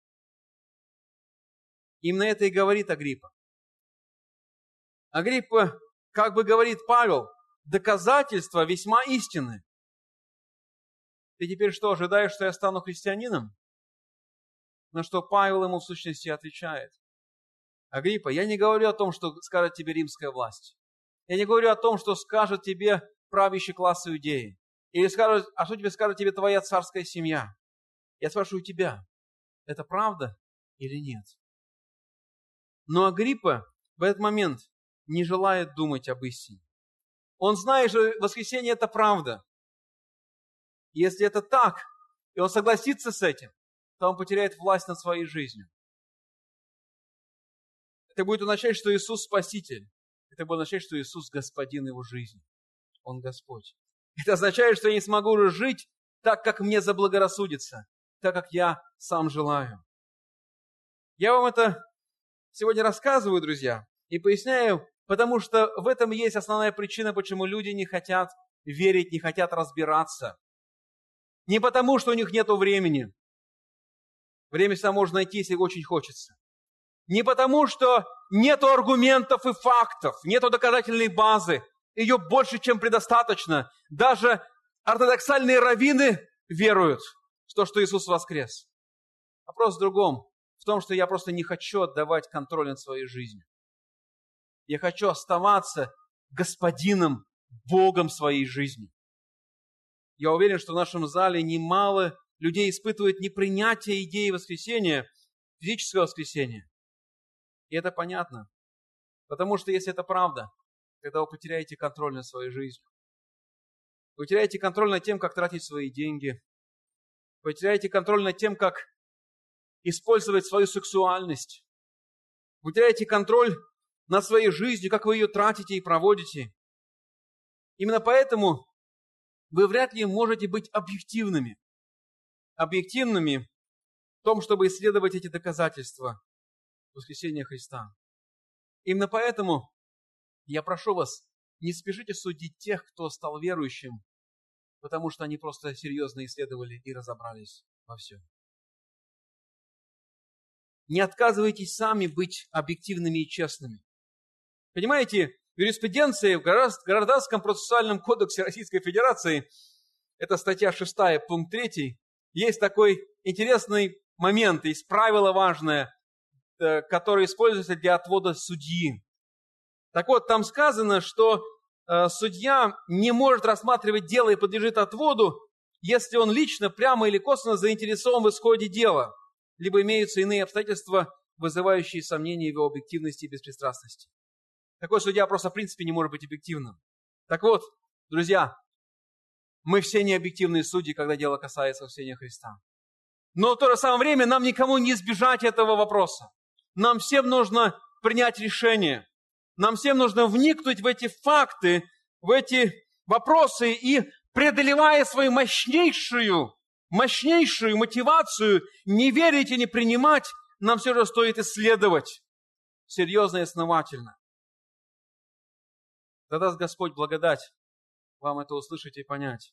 Именно это и говорит Агриппа. Агриппа, как бы говорит Павел, доказательства весьма истинны. Ты теперь что, ожидаешь, что я стану христианином? На что Павел ему в сущности отвечает. Агриппа, я не говорю о том, что скажет тебе римская власть. Я не говорю о том, что скажет тебе правящий класс Иудеи. Или скажет, а что тебе скажет тебе твоя царская семья? Я спрашиваю тебя, это правда или нет? Но Агриппа в этот момент не желает думать об истине. Он знает, что воскресение – это правда. Если это так, и он согласится с этим, то он потеряет власть над своей жизнью. Это будет означать, что Иисус Спаситель. Это будет означать, что Иисус Господин его жизни. Он Господь. Это означает, что я не смогу уже жить так, как мне заблагорассудится, так, как я сам желаю. Я вам это сегодня рассказываю, друзья, и поясняю, потому что в этом есть основная причина, почему люди не хотят верить, не хотят разбираться. Не потому, что у них нет времени. Время всегда можно найти, если очень хочется. Не потому, что нет аргументов и фактов, нет доказательной базы. Ее больше, чем предостаточно. Даже ортодоксальные раввины веруют в то, что Иисус воскрес. Вопрос в другом. В том, что я просто не хочу отдавать контроль над своей жизнью. Я хочу оставаться господином, Богом своей жизни. Я уверен, что в нашем зале немало людей испытывают непринятие идеи воскресения, физического воскресения. И это понятно. Потому что если это правда, тогда вы потеряете контроль над своей жизнью. Вы теряете контроль над тем, как тратить свои деньги. Вы теряете контроль над тем, как использовать свою сексуальность. Вы теряете контроль над своей жизнью, как вы ее тратите и проводите. Именно поэтому вы вряд ли можете быть объективными. Объективными в том, чтобы исследовать эти доказательства воскресения Христа. Именно поэтому я прошу вас, не спешите судить тех, кто стал верующим, потому что они просто серьезно исследовали и разобрались во всем. Не отказывайтесь сами быть объективными и честными. Понимаете, в юриспруденции, в Гражданском процессуальном кодексе Российской Федерации, это статья шестая, пункт третий, есть такой интересный момент, есть правило важное, которое используется для отвода судьи. Так вот, там сказано, что э, судья не может рассматривать дело и подлежит отводу, если он лично, прямо или косвенно заинтересован в исходе дела, либо имеются иные обстоятельства, вызывающие сомнения в его объективности и беспристрастности. Такой судья просто в принципе не может быть объективным. Так вот, друзья, мы все не объективные судьи, когда дело касается воскресения Христа. Но в то же самое время нам никому не избежать этого вопроса. Нам всем нужно принять решение. Нам всем нужно вникнуть в эти факты, в эти вопросы и, преодолевая свою мощнейшую, мощнейшую мотивацию не верить и не принимать, нам все же стоит исследовать серьезно и основательно. Да даст Господь благодать вам это услышать и понять.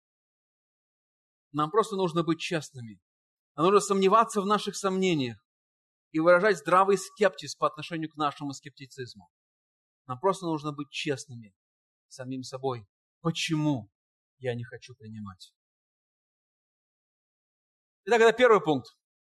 Нам просто нужно быть честными. Нам нужно сомневаться в наших сомнениях и выражать здравый скепсис по отношению к нашему скептицизму. Нам просто нужно быть честными с самим собой. Почему я не хочу принимать? Итак, это первый пункт.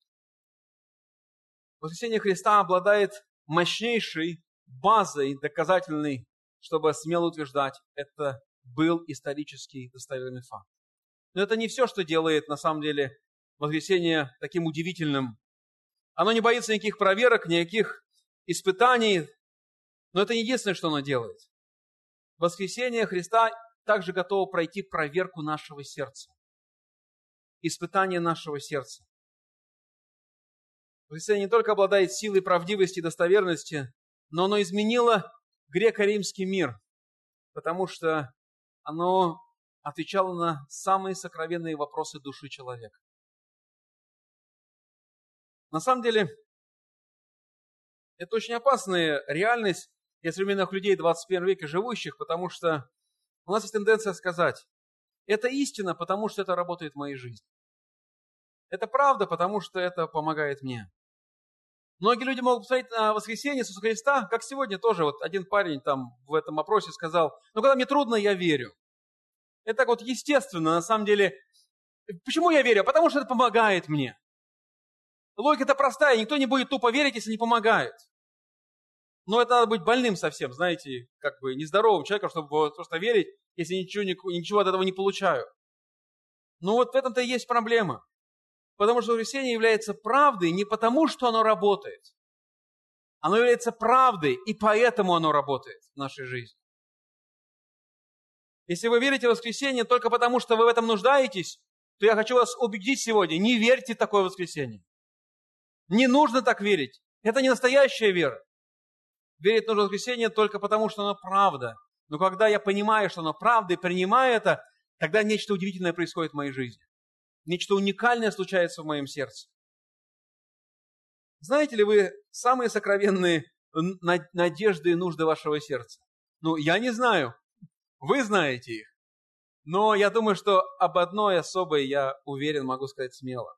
Воскресение Христа обладает мощнейшей базой доказательной, чтобы смело утверждать, это был исторический достоверный факт. Но это не все, что делает на самом деле воскресение таким удивительным. Оно не боится никаких проверок, никаких испытаний, но это не единственное, что оно делает. Воскресение Христа также готово пройти проверку нашего сердца, испытание нашего сердца. Воскресение не только обладает силой правдивости и достоверности, но оно изменило греко-римский мир, потому что оно отвечало на самые сокровенные вопросы души человека. На самом деле, это очень опасная реальность для современных людей двадцать первого века живущих, потому что у нас есть тенденция сказать, это истина, потому что это работает в моей жизни. Это правда, потому что это помогает мне. Многие люди могут посмотреть на воскресение Иисуса Христа, как сегодня тоже. Вот один парень там в этом опросе сказал, ну когда мне трудно, я верю. Это так вот естественно, на самом деле. Почему я верю? Потому что это помогает мне. Логика-то простая, никто не будет тупо верить, если не помогает. Но это надо быть больным совсем, знаете, как бы нездоровым человеком, чтобы просто верить, если ничего, ничего от этого не получаю. Но вот в этом-то и есть проблема. Потому что воскресение является правдой не потому, что оно работает. Оно является правдой, и поэтому оно работает в нашей жизни. Если вы верите в воскресение только потому, что вы в этом нуждаетесь, то я хочу вас убедить сегодня, не верьте в такое воскресение. Не нужно так верить. Это не настоящая вера. Верить нужно в воскресение только потому, что оно правда. Но когда я понимаю, что оно правда, и принимаю это, тогда нечто удивительное происходит в моей жизни. Нечто уникальное случается в моем сердце. Знаете ли вы самые сокровенные надежды и нужды вашего сердца? Ну, я не знаю. Вы знаете их. Но я думаю, что об одной особой я уверен, могу сказать смело.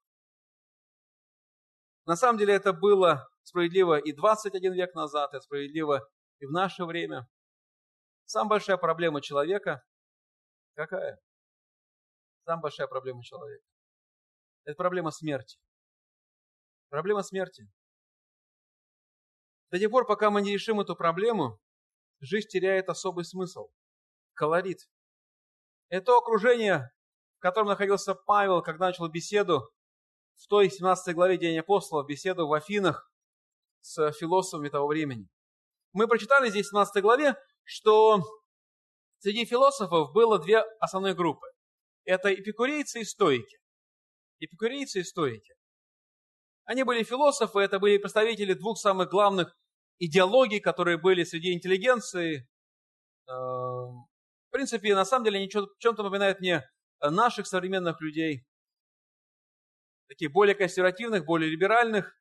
На самом деле это было справедливо и двадцать один век назад, это справедливо и в наше время. Самая большая проблема человека какая? Самая большая проблема человека. Это проблема смерти. Проблема смерти. До тех пор, пока мы не решим эту проблему, жизнь теряет особый смысл, колорит. Это то окружение, в котором находился Павел, когда начал беседу в той семнадцатой главе Деяний апостолов, беседу в Афинах с философами того времени. Мы прочитали здесь в семнадцатой главе, что среди философов было две основные группы. Это эпикурейцы и стоики. Эпикурейцы и стоики. Они были философы, это были представители двух самых главных идеологий, которые были среди интеллигенции. В принципе, на самом деле, они чем-то напоминают мне наших современных людей, таких более консервативных, более либеральных.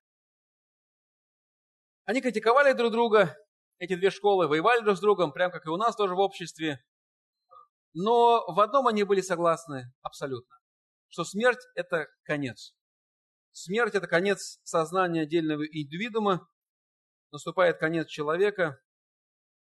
Они критиковали друг друга, эти две школы, воевали друг с другом, прям как и у нас тоже в обществе. Но в одном они были согласны абсолютно, что смерть – это конец. Смерть – это конец сознания отдельного индивидуума, наступает конец человека.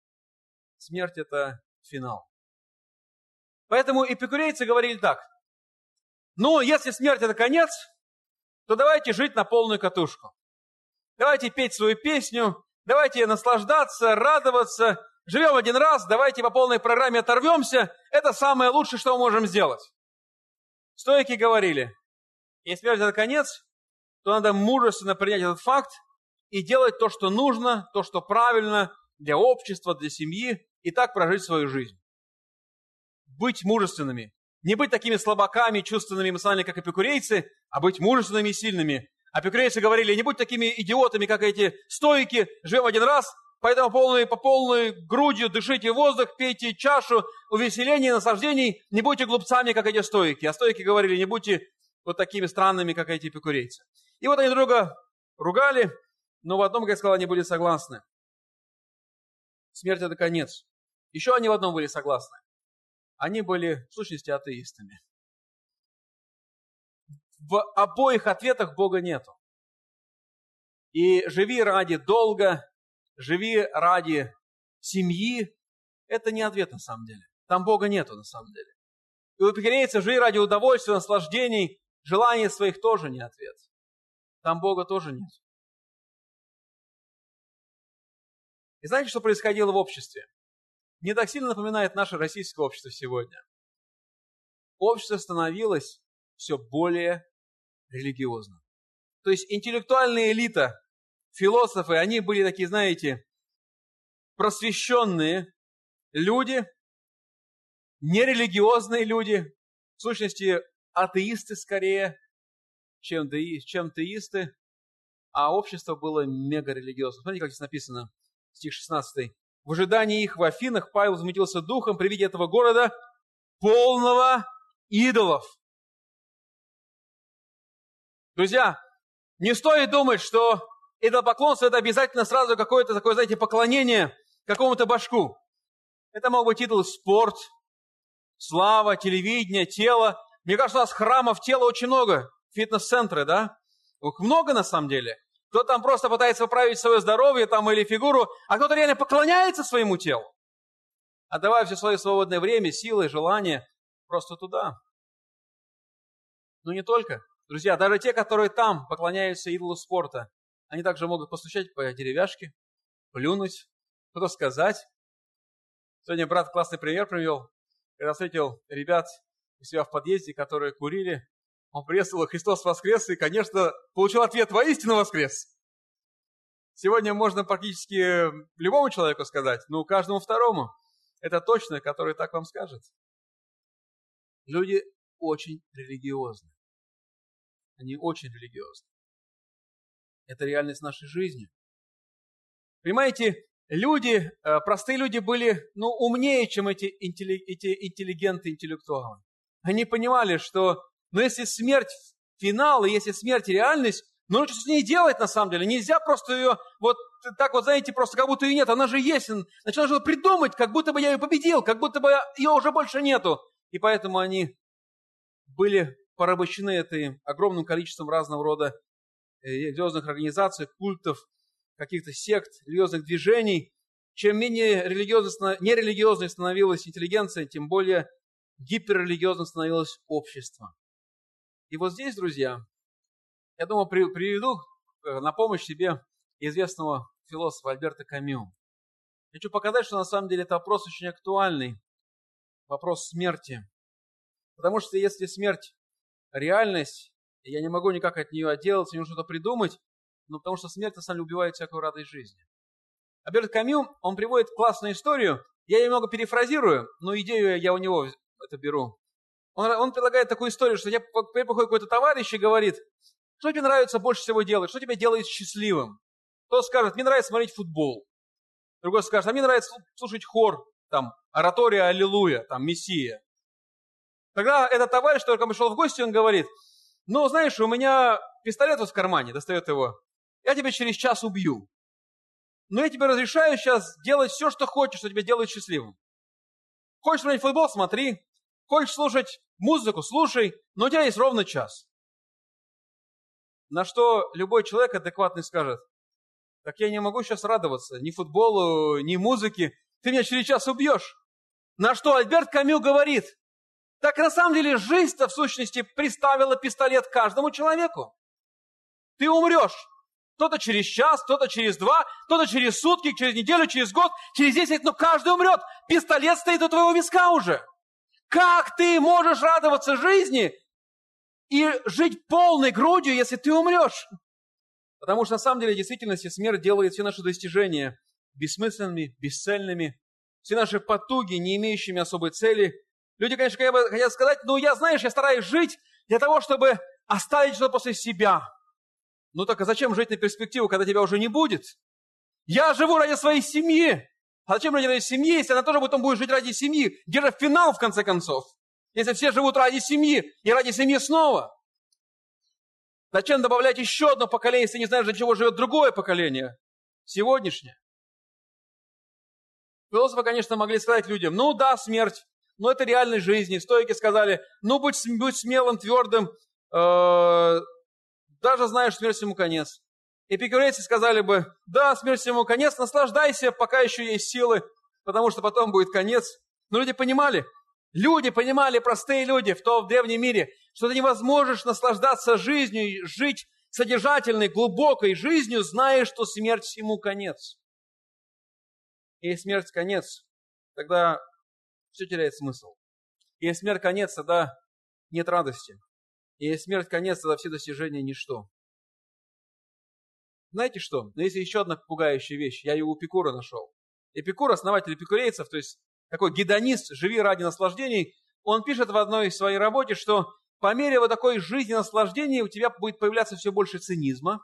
смерть – это финал. Поэтому эпикурейцы говорили так: ну, если смерть – это конец, то давайте жить на полную катушку. Давайте петь свою песню, давайте наслаждаться, радоваться. Живем один раз, давайте по полной программе оторвемся. Это самое лучшее, что мы можем сделать. Стоики говорили: если смерть – это конец, то надо мужественно принять этот факт и делать то, что нужно, то, что правильно для общества, для семьи, и так прожить свою жизнь. Быть мужественными. Не быть такими слабаками, чувственными, эмоциональными, как эпикурейцы, а быть мужественными и сильными. Эпикурейцы говорили: не будь такими идиотами, как эти стоики, живем один раз, поэтому полной, по полной грудью дышите воздух, пейте чашу увеселений, наслаждений, не будьте глупцами, как эти стоики. А стоики говорили: не будьте вот такими странными, как эти эпикурейцы. И вот они друга ругали, но в одном, как я сказал, они были согласны. Смерть – это конец. Еще они в одном были согласны. Они были, в сущности, атеистами. В обоих ответах Бога нету. И живи ради долга, живи ради семьи – это не ответ на самом деле. Там Бога нету на самом деле. И у эпикурейцев живи ради удовольствия, наслаждений, желаний своих тоже не ответ. Там Бога тоже нет. И знаете, что происходило в обществе? Не так сильно напоминает наше российское общество сегодня. Общество становилось все более религиозным. То есть интеллектуальная элита, философы, они были такие, знаете, просвещенные люди, нерелигиозные люди, в сущности, атеисты скорее, чем, деи, чем теисты, а общество было мегарелигиозным. Смотрите, как здесь написано, стих шестнадцатый. В ожидании их в Афинах Павел возмутился духом при виде этого города, полного идолов. Друзья, не стоит думать, что идолопоклонство – это обязательно сразу какое-то такое, знаете, поклонение какому-то башку. Это мог быть идол спорт, слава, телевидение, тело. Мне кажется, у нас храмов тела очень много, фитнес-центры, да? Их много на самом деле. Кто-то там просто пытается поправить свое здоровье там, или фигуру, а кто-то реально поклоняется своему телу, отдавая все свое свободное время, силы, желания просто туда. Но не только. Друзья, даже те, которые там поклоняются идолу спорта, они также могут постучать по деревяшке, плюнуть, что-то сказать. Сегодня брат классный пример привел, когда встретил ребят у себя в подъезде, которые курили. Он приветствовал: Христос воскрес, и, конечно, получил ответ: воистину воскрес. Сегодня можно практически любому человеку сказать, но каждому второму. Это точно, который так вам скажет. Люди очень религиозны. Они очень религиозны. Это реальность нашей жизни. Понимаете, люди, простые люди были, ну, умнее, чем эти, эти интеллигенты, интеллектуалы. Они понимали, что но если смерть финал, и если смерть реальность, ну что с ней делать на самом деле? Нельзя просто ее вот так вот, знаете, просто как будто ее нет. Она же есть. Значит, нужно придумать, как будто бы я ее победил, как будто бы ее уже больше нету. И поэтому они были порабощены этой огромным количеством разного рода религиозных организаций, культов, каких-то сект, религиозных движений. Чем менее религиозной, нерелигиозной становилась интеллигенция, тем более гиперрелигиозным становилось общество. И вот здесь, друзья, я думаю, при, приведу на помощь себе известного философа Альберта Камю. Хочу показать, что на самом деле это вопрос очень актуальный, вопрос смерти. Потому что если смерть – реальность, и я не могу никак от нее отделаться, не нужно что-то придумать, ну, потому что смерть на самом деле убивает всякую радость жизни. Альберт Камю, он приводит классную историю, я ее немного перефразирую, но идею я у него это беру. Он, он предлагает такую историю, что я приходит какой-то товарищ и говорит: что тебе нравится больше всего делать, что тебя делает счастливым? Кто скажет: мне нравится смотреть футбол. Другой скажет: а мне нравится слушать хор, там, оратория Аллилуйя, там, Мессия. Тогда этот товарищ, который ко мне шел в гости, он говорит: ну, знаешь, у меня пистолет вот в кармане, достает его, я тебя через час убью. Но я тебе разрешаю сейчас делать все, что хочешь, что тебя делает счастливым. Хочешь смотреть футбол – смотри. Хочешь слушать музыку – слушай, но у тебя есть ровно час. На что любой человек адекватный скажет: так я не могу сейчас радоваться ни футболу, ни музыке, Ты меня через час убьешь. На что Альберт Камю говорит, так на самом деле жизнь-то в сущности приставила пистолет каждому человеку. Ты умрешь. Кто-то через час, кто-то через два, кто-то через сутки, через неделю, через год, через десять, но каждый умрет. Пистолет стоит у твоего виска уже. Как ты можешь радоваться жизни и жить полной грудью, если ты умрешь? Потому что на самом деле в действительности смерть делает все наши достижения бессмысленными, бесцельными, все наши потуги, не имеющими особой цели. Люди, конечно, хотят сказать, ну я, знаешь, я стараюсь жить для того, чтобы оставить что-то после себя. Ну так а зачем жить на перспективу, когда тебя уже не будет? Я живу ради своей семьи. А зачем жить ради семьи, если она тоже потом будет жить ради семьи? Где же финал, в конце концов? Если все живут ради семьи и ради семьи снова. Зачем добавлять еще одно поколение, если не знаешь, для чего живет другое поколение? Сегодняшнее. Философы, конечно, могли сказать людям, ну да, смерть, но это реальность жизни. Стоики сказали, ну будь, будь смелым, твердым, э, даже знаешь, смерть всему конец. Эпикурейцы сказали бы, да, смерть всему конец, наслаждайся, пока еще есть силы, потому что потом будет конец. Но люди понимали, люди понимали, простые люди в том в древнем мире, что ты не можешь наслаждаться жизнью, жить содержательной, глубокой жизнью, зная, что смерть всему конец. И если смерть конец, тогда все теряет смысл. И если смерть конец, тогда нет радости. И если смерть конец, тогда все достижения ничто. Знаете что? Но есть еще одна пугающая вещь. Я ее у Эпикура нашел. Эпикур, основатель эпикурейцев, то есть такой гедонист, живи ради наслаждений, он пишет в одной своей работе, что по мере вот такой жизни наслаждений у тебя будет появляться все больше цинизма.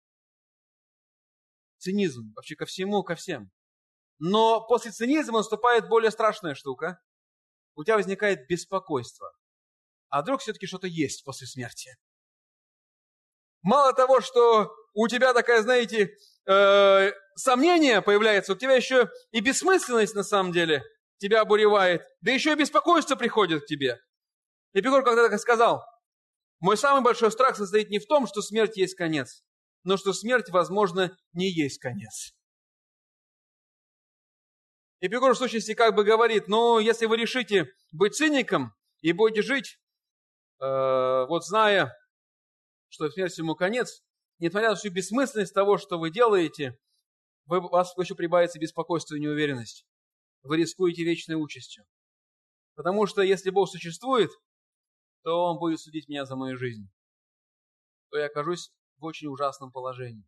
Цинизм вообще ко всему, ко всем. Но после цинизма наступает более страшная штука. У тебя возникает беспокойство. А вдруг все-таки что-то есть после смерти? Мало того, что у тебя такая, знаете, э, сомнение появляется, у тебя еще и бессмысленность на самом деле тебя обуревает, да еще и беспокойство приходит к тебе. Эпикур когда-то сказал, мой самый большой страх состоит не в том, что смерть есть конец, но что смерть, возможно, не есть конец. Эпикур в сущности как бы говорит, ну, если вы решите быть циником и будете жить, э, вот зная, что смерть всему конец, несмотря на всю бессмысленность того, что вы делаете, вы, у вас еще прибавится беспокойство и неуверенность. Вы рискуете вечной участью. Потому что если Бог существует, то Он будет судить меня за мою жизнь. То я окажусь в очень ужасном положении.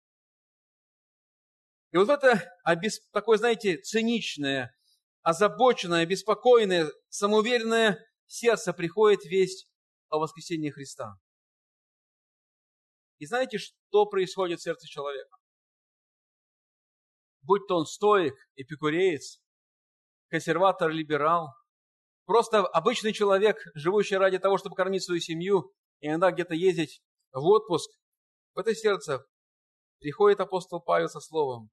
И вот это такое, знаете, циничное, озабоченное, беспокойное, самоуверенное сердце приходит весть о воскресении Христа. И знаете, что происходит в сердце человека? Будь то он стоик, эпикуреец, консерватор, либерал, просто обычный человек, живущий ради того, чтобы кормить свою семью, и иногда где-то ездить в отпуск, в это сердце приходит апостол Павел со словом.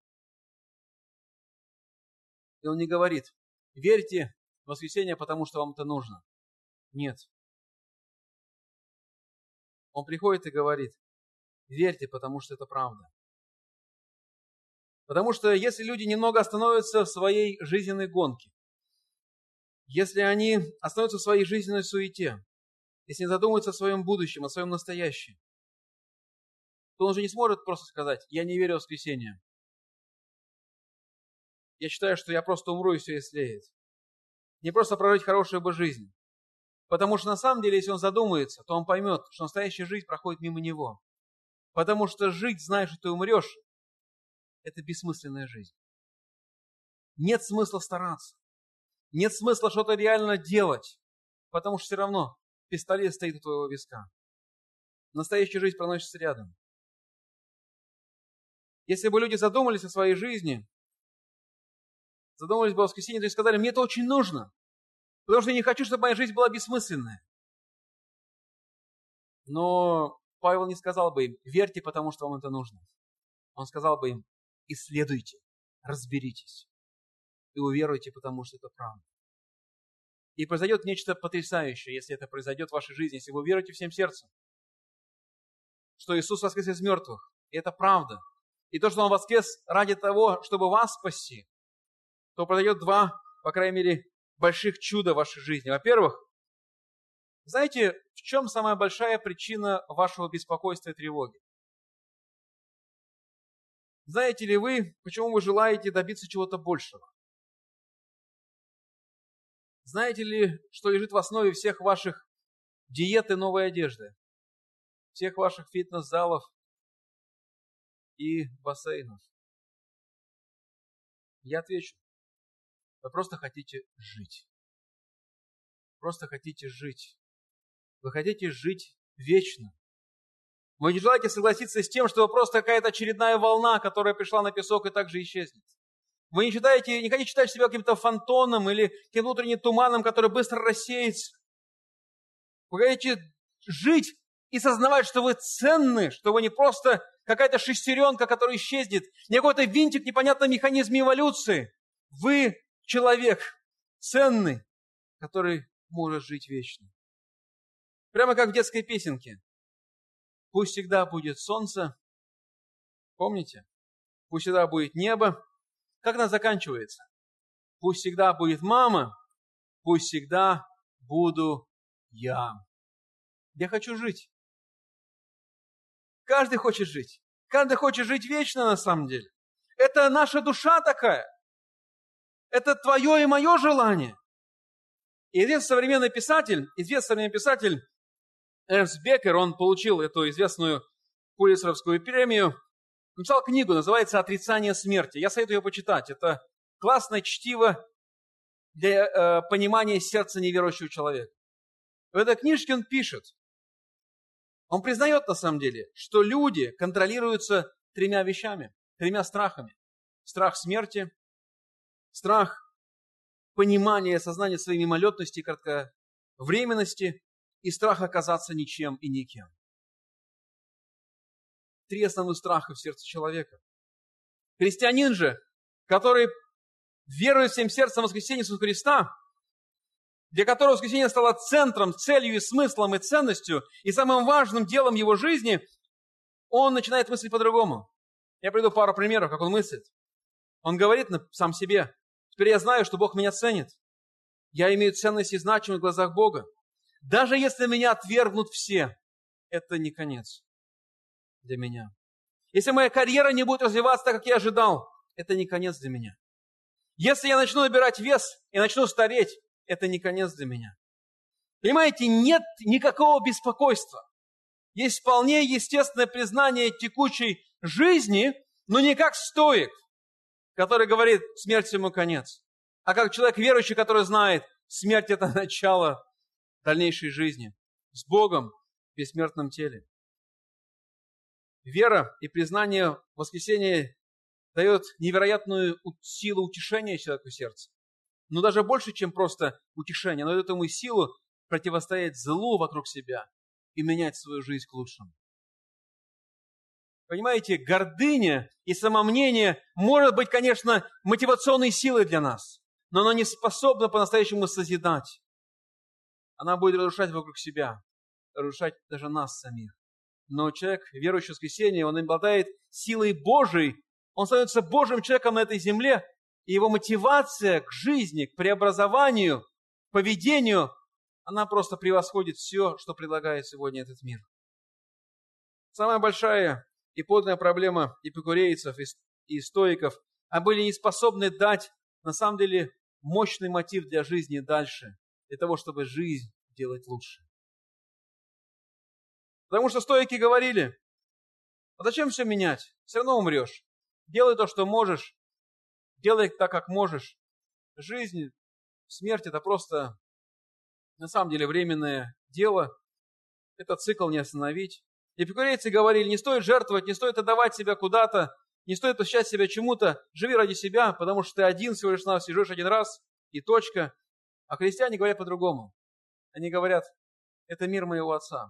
И он не говорит, верьте в воскресенье, потому что вам это нужно. Нет. Он приходит и говорит, верьте, потому что это правда. Потому что если люди немного остановятся в своей жизненной гонке, если они остановятся в своей жизненной суете, если не задумаются о своем будущем, о своем настоящем, то он же не сможет просто сказать, я не верю в воскресенье. Я считаю, что я просто умру и все истлеет. Не просто прожить хорошую бы жизнь. Потому что на самом деле, если он задумается, то он поймет, что настоящая жизнь проходит мимо него. Потому что жить, зная, что ты умрешь, это бессмысленная жизнь. Нет смысла стараться. Нет смысла что-то реально делать. Потому что все равно пистолет стоит у твоего виска. Настоящая жизнь проносится рядом. Если бы люди задумались о своей жизни, задумались бы о воскресенье, то и сказали, мне это очень нужно. Потому что я не хочу, чтобы моя жизнь была бессмысленная. Но Павел не сказал бы им, верьте, потому что вам это нужно. Он сказал бы им, исследуйте, разберитесь. И уверуйте, потому что это правда. И произойдет нечто потрясающее, если это произойдет в вашей жизни, если вы уверуете всем сердцем, что Иисус воскрес из мертвых. И это правда. И то, что Он воскрес ради того, чтобы вас спасти, то произойдет два, по крайней мере, больших чуда в вашей жизни. Во-первых, знаете, в чем самая большая причина вашего беспокойства и тревоги? Знаете ли вы, почему вы желаете добиться чего-то большего? Знаете ли, что лежит в основе всех ваших диет и новой одежды? Всех ваших фитнес-залов и бассейнов? Я отвечу. Вы просто хотите жить. Просто хотите жить. Вы хотите жить вечно. Вы не желаете согласиться с тем, что вы просто какая-то очередная волна, которая пришла на песок и также исчезнет. Вы не, считаете, не хотите считать себя каким-то фантоном или каким-то внутренним туманом, который быстро рассеется. Вы хотите жить и сознавать, что вы ценны, что вы не просто какая-то шестеренка, которая исчезнет, не какой-то винтик в непонятном механизме эволюции. Вы человек ценный, который может жить вечно. Прямо как в детской песенке. Пусть всегда будет солнце. Помните? Пусть всегда будет небо. Как она заканчивается? Пусть всегда будет мама. Пусть всегда буду я. Я хочу жить. Каждый хочет жить. Каждый хочет жить вечно на самом деле. Это наша душа такая. Это твое и мое желание. И известный современный писатель, известный современный писатель Эрнст Беккер, он получил эту известную Пулитцеровскую премию, написал книгу, называется «Отрицание смерти». Я советую ее почитать. Это классное чтиво для э, понимания сердца неверующего человека. В этой книжке он пишет, он признает на самом деле, что люди контролируются тремя вещами, тремя страхами. Страх смерти, страх понимания, осознания своей мимолетности и кратковременности и страх оказаться ничем и никем. Три основных страха в сердце человека. Христианин же, который верует всем сердцем в воскресение Иисуса Христа, для которого воскресение стало центром, целью и смыслом и ценностью, и самым важным делом его жизни, он начинает мыслить по-другому. Я приведу пару примеров, как он мыслит. Он говорит сам себе: теперь я знаю, что Бог меня ценит. Я имею ценность и значимость в глазах Бога. Даже если меня отвергнут все, это не конец для меня. Если моя карьера не будет развиваться так, как я ожидал, это не конец для меня. Если я начну набирать вес и начну стареть, это не конец для меня. Понимаете, нет никакого беспокойства. Есть вполне естественное признание текучей жизни, но не как стоик, который говорит, смерть ему конец, а как человек верующий, который знает, смерть – это начало дальнейшей жизни с Богом в бессмертном теле. Вера и признание воскресения дает невероятную силу утешения человеку в сердце. Но даже больше, чем просто утешение, оно дает ему силу противостоять злу вокруг себя и менять свою жизнь к лучшему. Понимаете, гордыня и самомнение может быть, конечно, мотивационной силой для нас, но она не способна по-настоящему созидать. Она будет разрушать вокруг себя, разрушать даже нас самих. Но человек, верующий в воскресение, он обладает силой Божией, он становится Божьим человеком на этой земле, и его мотивация к жизни, к преобразованию, к поведению, она просто превосходит все, что предлагает сегодня этот мир. Самая большая и подлинная проблема эпикурейцев и стоиков, они были не способны дать, на самом деле, мощный мотив для жизни дальше, для того, чтобы жизнь делать лучше. Потому что стоики говорили: а зачем все менять? Все равно умрешь. Делай то, что можешь. Делай так, как можешь. Жизнь, смерть – это просто, на самом деле, временное дело. Это цикл не остановить. Эпикурейцы говорили: не стоит жертвовать, не стоит отдавать себя куда-то, не стоит посвящать себя чему-то. Живи ради себя, потому что ты один всего лишь навсего живешь один раз, и точка. А христиане говорят по-другому. Они говорят: это мир моего Отца.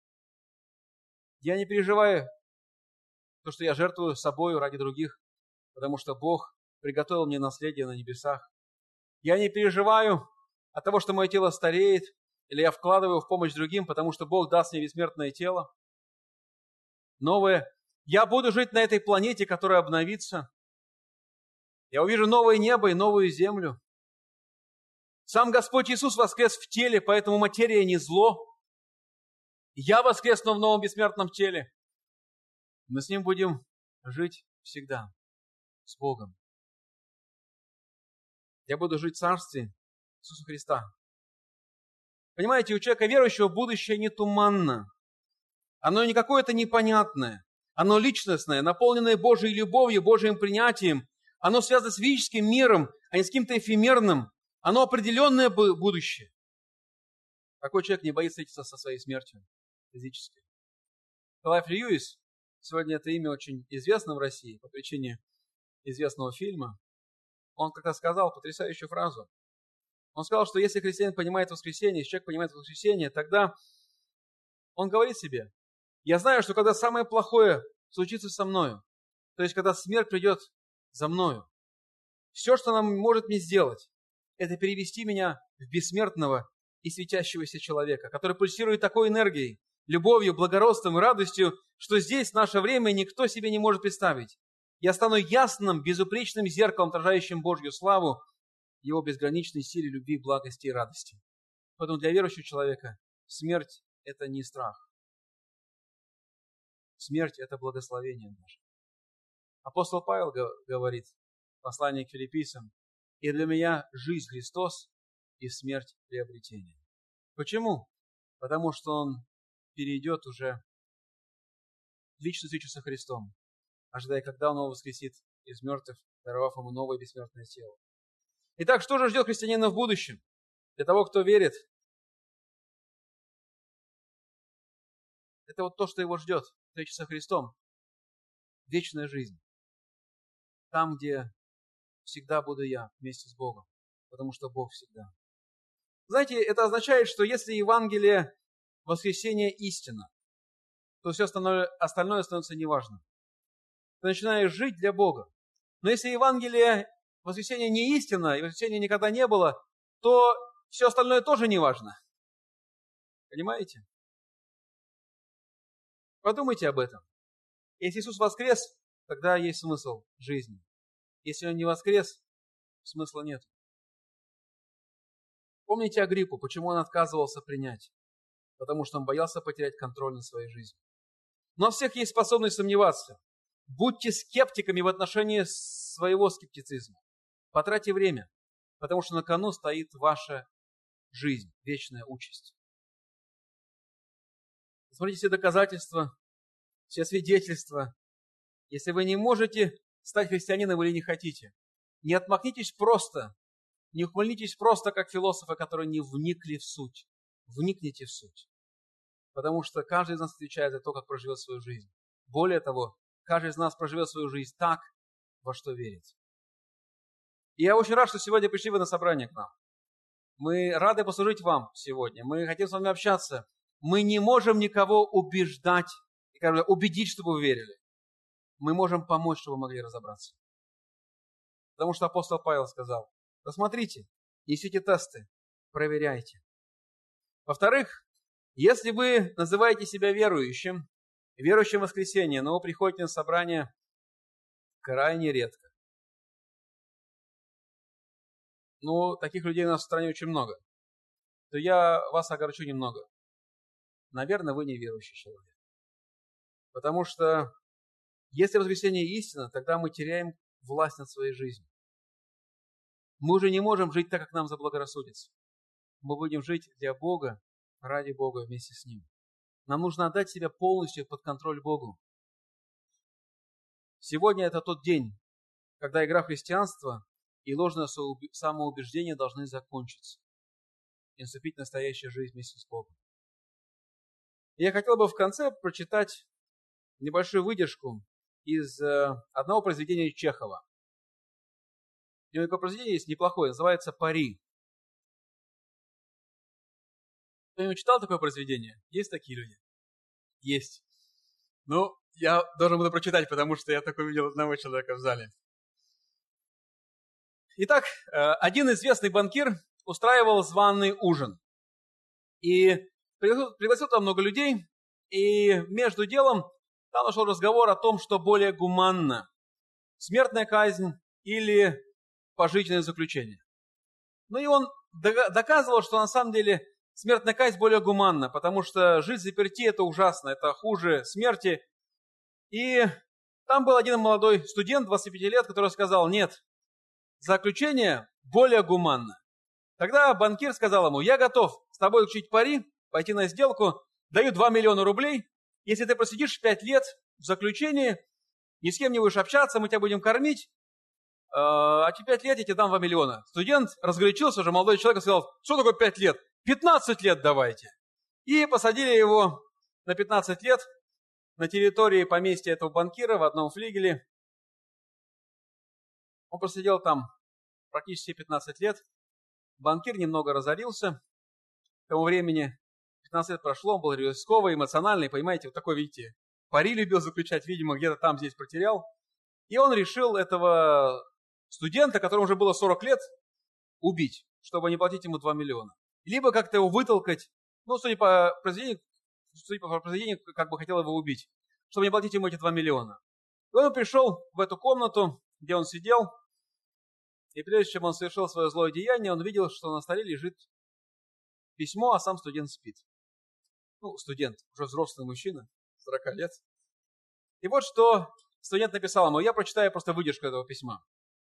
Я не переживаю то, что я жертвую собою ради других, потому что Бог приготовил мне наследие на небесах. Я не переживаю от того, что мое тело стареет, или я вкладываю в помощь другим, потому что Бог даст мне бессмертное тело. Новое. Я буду жить на этой планете, которая обновится. Я увижу новое небо и новую землю. Сам Господь Иисус воскрес в теле, поэтому материя не зло. Я воскресну в новом бессмертном теле. Мы с Ним будем жить всегда, с Богом. Я буду жить в Царстве Иисуса Христа. Понимаете, у человека верующего будущее не туманно. Оно не какое-то непонятное. Оно личностное, наполненное Божьей любовью, Божьим принятием. Оно связано с физическим миром, а не с каким-то эфемерным. Оно определенное будущее. Такой человек не боится встретиться со своей смертью физически. Клайв Льюис, сегодня это имя очень известно в России по причине известного фильма. Он как-то сказал потрясающую фразу. Он сказал, что если христианин понимает воскресение, если человек понимает воскресение, тогда он говорит себе: я знаю, что когда самое плохое случится со мною, то есть когда смерть придет за мною, все, что она может мне сделать, это перевести меня в бессмертного и светящегося человека, который пульсирует такой энергией, любовью, благородством и радостью, что здесь, в наше время, никто себе не может представить. Я стану ясным, безупречным зеркалом, отражающим Божью славу, Его безграничной силе, любви, благости и радости. Поэтому для верующего человека смерть – это не страх. Смерть – это благословение наше. Апостол Павел говорит в послании к филиппийцам: «И для меня жизнь Христос, и смерть приобретение». Почему? Потому что он перейдет уже в личную встречу со Христом, ожидая, когда он его воскресит из мертвых, даровав ему новое бессмертное тело. Итак, что же ждет христианина в будущем? Для того, кто верит, это вот то, что его ждет, встреча со Христом, вечная жизнь. Там, где всегда буду я вместе с Богом, потому что Бог всегда. Знаете, это означает, что если Евангелие воскресения истина, то все остальное, остальное становится неважным. Ты начинаешь жить для Бога. Но если Евангелие воскресения не истина, и воскресения никогда не было, то все остальное тоже не важно. Понимаете? Подумайте об этом. Если Иисус воскрес, тогда есть смысл жизни. Если Он не воскрес, смысла нет. Помните Агриппу, почему он отказывался принять? Потому что он боялся потерять контроль над своей жизнью. Но у всех есть способность сомневаться. Будьте скептиками в отношении своего скептицизма. Потратьте время, потому что на кону стоит ваша жизнь, вечная участь. Смотрите все доказательства, все свидетельства. Если вы не можете стать христианином или не хотите, не отмахнитесь просто, не ухмыльнитесь просто, как философы, которые не вникли в суть. Вникните в суть. Потому что каждый из нас отвечает за то, как проживет свою жизнь. Более того, каждый из нас проживет свою жизнь так, во что верит. И я очень рад, что сегодня пришли вы на собрание к нам. Мы рады послужить вам сегодня. Мы хотим с вами общаться. Мы не можем никого убеждать, убедить, чтобы вы верили. Мы можем помочь, чтобы вы могли разобраться. Потому что апостол Павел сказал: посмотрите, несите тесты, проверяйте. Во-вторых, если вы называете себя верующим, верующим в воскресенье, но вы приходите на собрание крайне редко. Ну, таких людей у нас в стране очень много. То я вас огорчу немного. Наверное, вы не верующий человек. Потому что если воскресенье истина, тогда мы теряем власть над своей жизнью. Мы уже не можем жить так, как нам заблагорассудится. Мы будем жить для Бога, ради Бога, вместе с Ним. Нам нужно отдать себя полностью под контроль Богу. Сегодня это тот день, когда игра в христианство и ложное самоубеждение должны закончиться и наступить настоящая жизнь вместе с Богом. И я хотел бы в конце прочитать небольшую выдержку из одного произведения Чехова. У него произведение есть неплохое, называется «Пари». Кто-нибудь читал такое произведение? Есть такие люди? Есть. Ну, я должен буду прочитать, потому что я только видел одного человека в зале. Итак, один известный банкир устраивал званый ужин. И пригласил, пригласил там много людей, и между делом там нашел разговор о том, что более гуманно. Смертная казнь или пожизненное заключение. Ну и он доказывал, что на самом деле смертная казнь более гуманна, потому что жить заперти – это ужасно, это хуже смерти. И там был один молодой студент, двадцати пяти лет, который сказал: нет, заключение более гуманно. Тогда банкир сказал ему: я готов с тобой заключить пари, пойти на сделку, даю два миллиона рублей, если ты просидишь пять лет в заключении, ни с кем не будешь общаться, мы тебя будем кормить, а тебе пять лет, я тебе дам два миллиона. Студент разгорячился уже, молодой человек, сказал: что такое пять лет? пятнадцать лет давайте. И посадили его на пятнадцать лет на территории поместья этого банкира в одном флигеле. Он просидел там практически пятнадцать лет. Банкир немного разорился. К тому времени пятнадцать лет прошло, он был рисковый, эмоциональный, понимаете, вот такой, видите, пари любил заключать, видимо, где-то там, здесь потерял. И он решил этого студента, которому уже было сорок лет, убить, чтобы не платить ему два миллиона. Либо как-то его вытолкать, ну, судя по произведению, судя по произведению, как бы хотел его убить, чтобы не платить ему эти два миллиона. И он пришел в эту комнату, где он сидел, и прежде чем он совершил свое злое деяние, он видел, что на столе лежит письмо, а сам студент спит. Ну, студент, уже взрослый мужчина, сорока лет. И вот что студент написал ему, я прочитаю просто выдержку этого письма.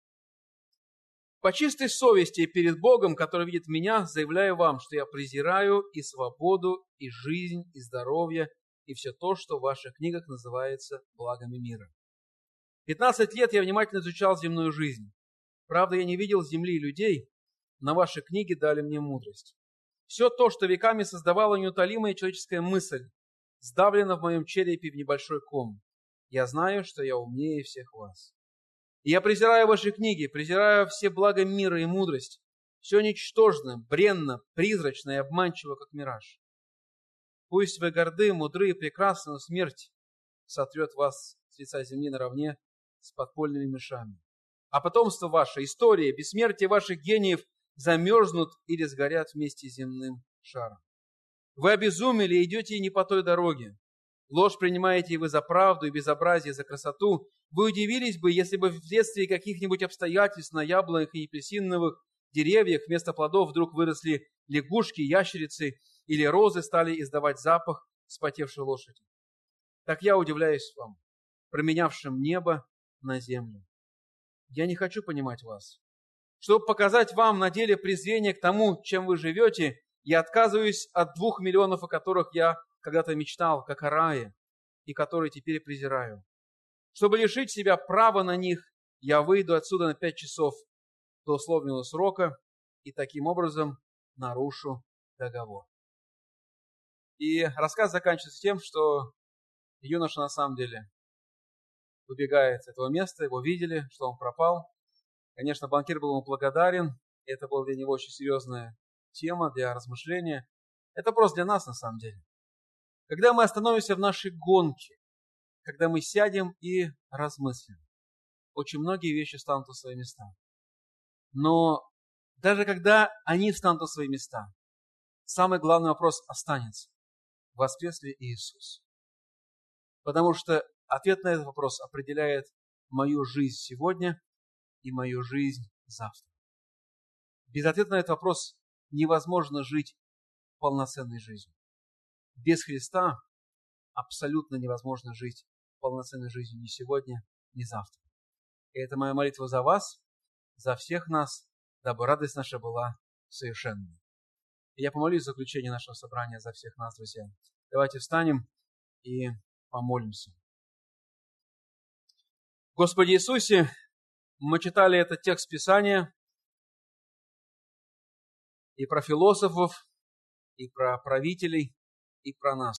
По чистой совести перед Богом, который видит меня, заявляю вам, что я презираю и свободу, и жизнь, и здоровье, и все то, что в ваших книгах называется благами мира. Пятнадцать лет я внимательно изучал земную жизнь. Правда, я не видел земли и людей, но ваши книги дали мне мудрость. Все то, что веками создавала неутолимая человеческая мысль, сдавлено в моем черепе в небольшой ком. Я знаю, что я умнее всех вас. И я презираю ваши книги, презираю все блага мира и мудрость. Все ничтожно, бренно, призрачно и обманчиво, как мираж. Пусть вы горды, мудры и прекрасны, но смерть сотрет вас с лица земли наравне с подпольными мышами. А потомство ваше, история, бессмертие ваших гениев замерзнут или сгорят вместе с земным шаром. Вы обезумели и идете не по той дороге. Ложь принимаете вы за правду и безобразие за красоту. Вы удивились бы, если бы вследствие каких-нибудь обстоятельств на яблонях и апельсиновых деревьях вместо плодов вдруг выросли лягушки, ящерицы или розы стали издавать запах вспотевшей лошади. Так я удивляюсь вам, променявшим небо на землю. Я не хочу понимать вас. Чтобы показать вам на деле презрение к тому, чем вы живете, я отказываюсь от двух миллионов, о которых я когда-то мечтал, как о рае, и которые теперь презираю. Чтобы лишить себя права на них, я выйду отсюда на пять часов до условленного срока и таким образом нарушу договор. И рассказ заканчивается тем, что юноша на самом деле убегает с этого места, его видели, что он пропал. Конечно, банкир был ему благодарен, и это была для него очень серьезная тема для размышления. Это просто для нас на самом деле. Когда мы остановимся в нашей гонке, когда мы сядем и размыслим, очень многие вещи станут на свои места. Но даже когда они встанут на свои места, самый главный вопрос останется. Воскрес ли Иисус? Потому что ответ на этот вопрос определяет мою жизнь сегодня и мою жизнь завтра. Без ответа на этот вопрос невозможно жить полноценной жизнью. Без Христа абсолютно невозможно жить полноценной жизнью ни сегодня, ни завтра. И это моя молитва за вас, за всех нас, дабы радость наша была совершенной. И я помолюсь в заключение нашего собрания за всех нас, друзья. Давайте встанем и помолимся. Господи Иисусе, мы читали этот текст Писания и про философов, и про правителей, и про нас.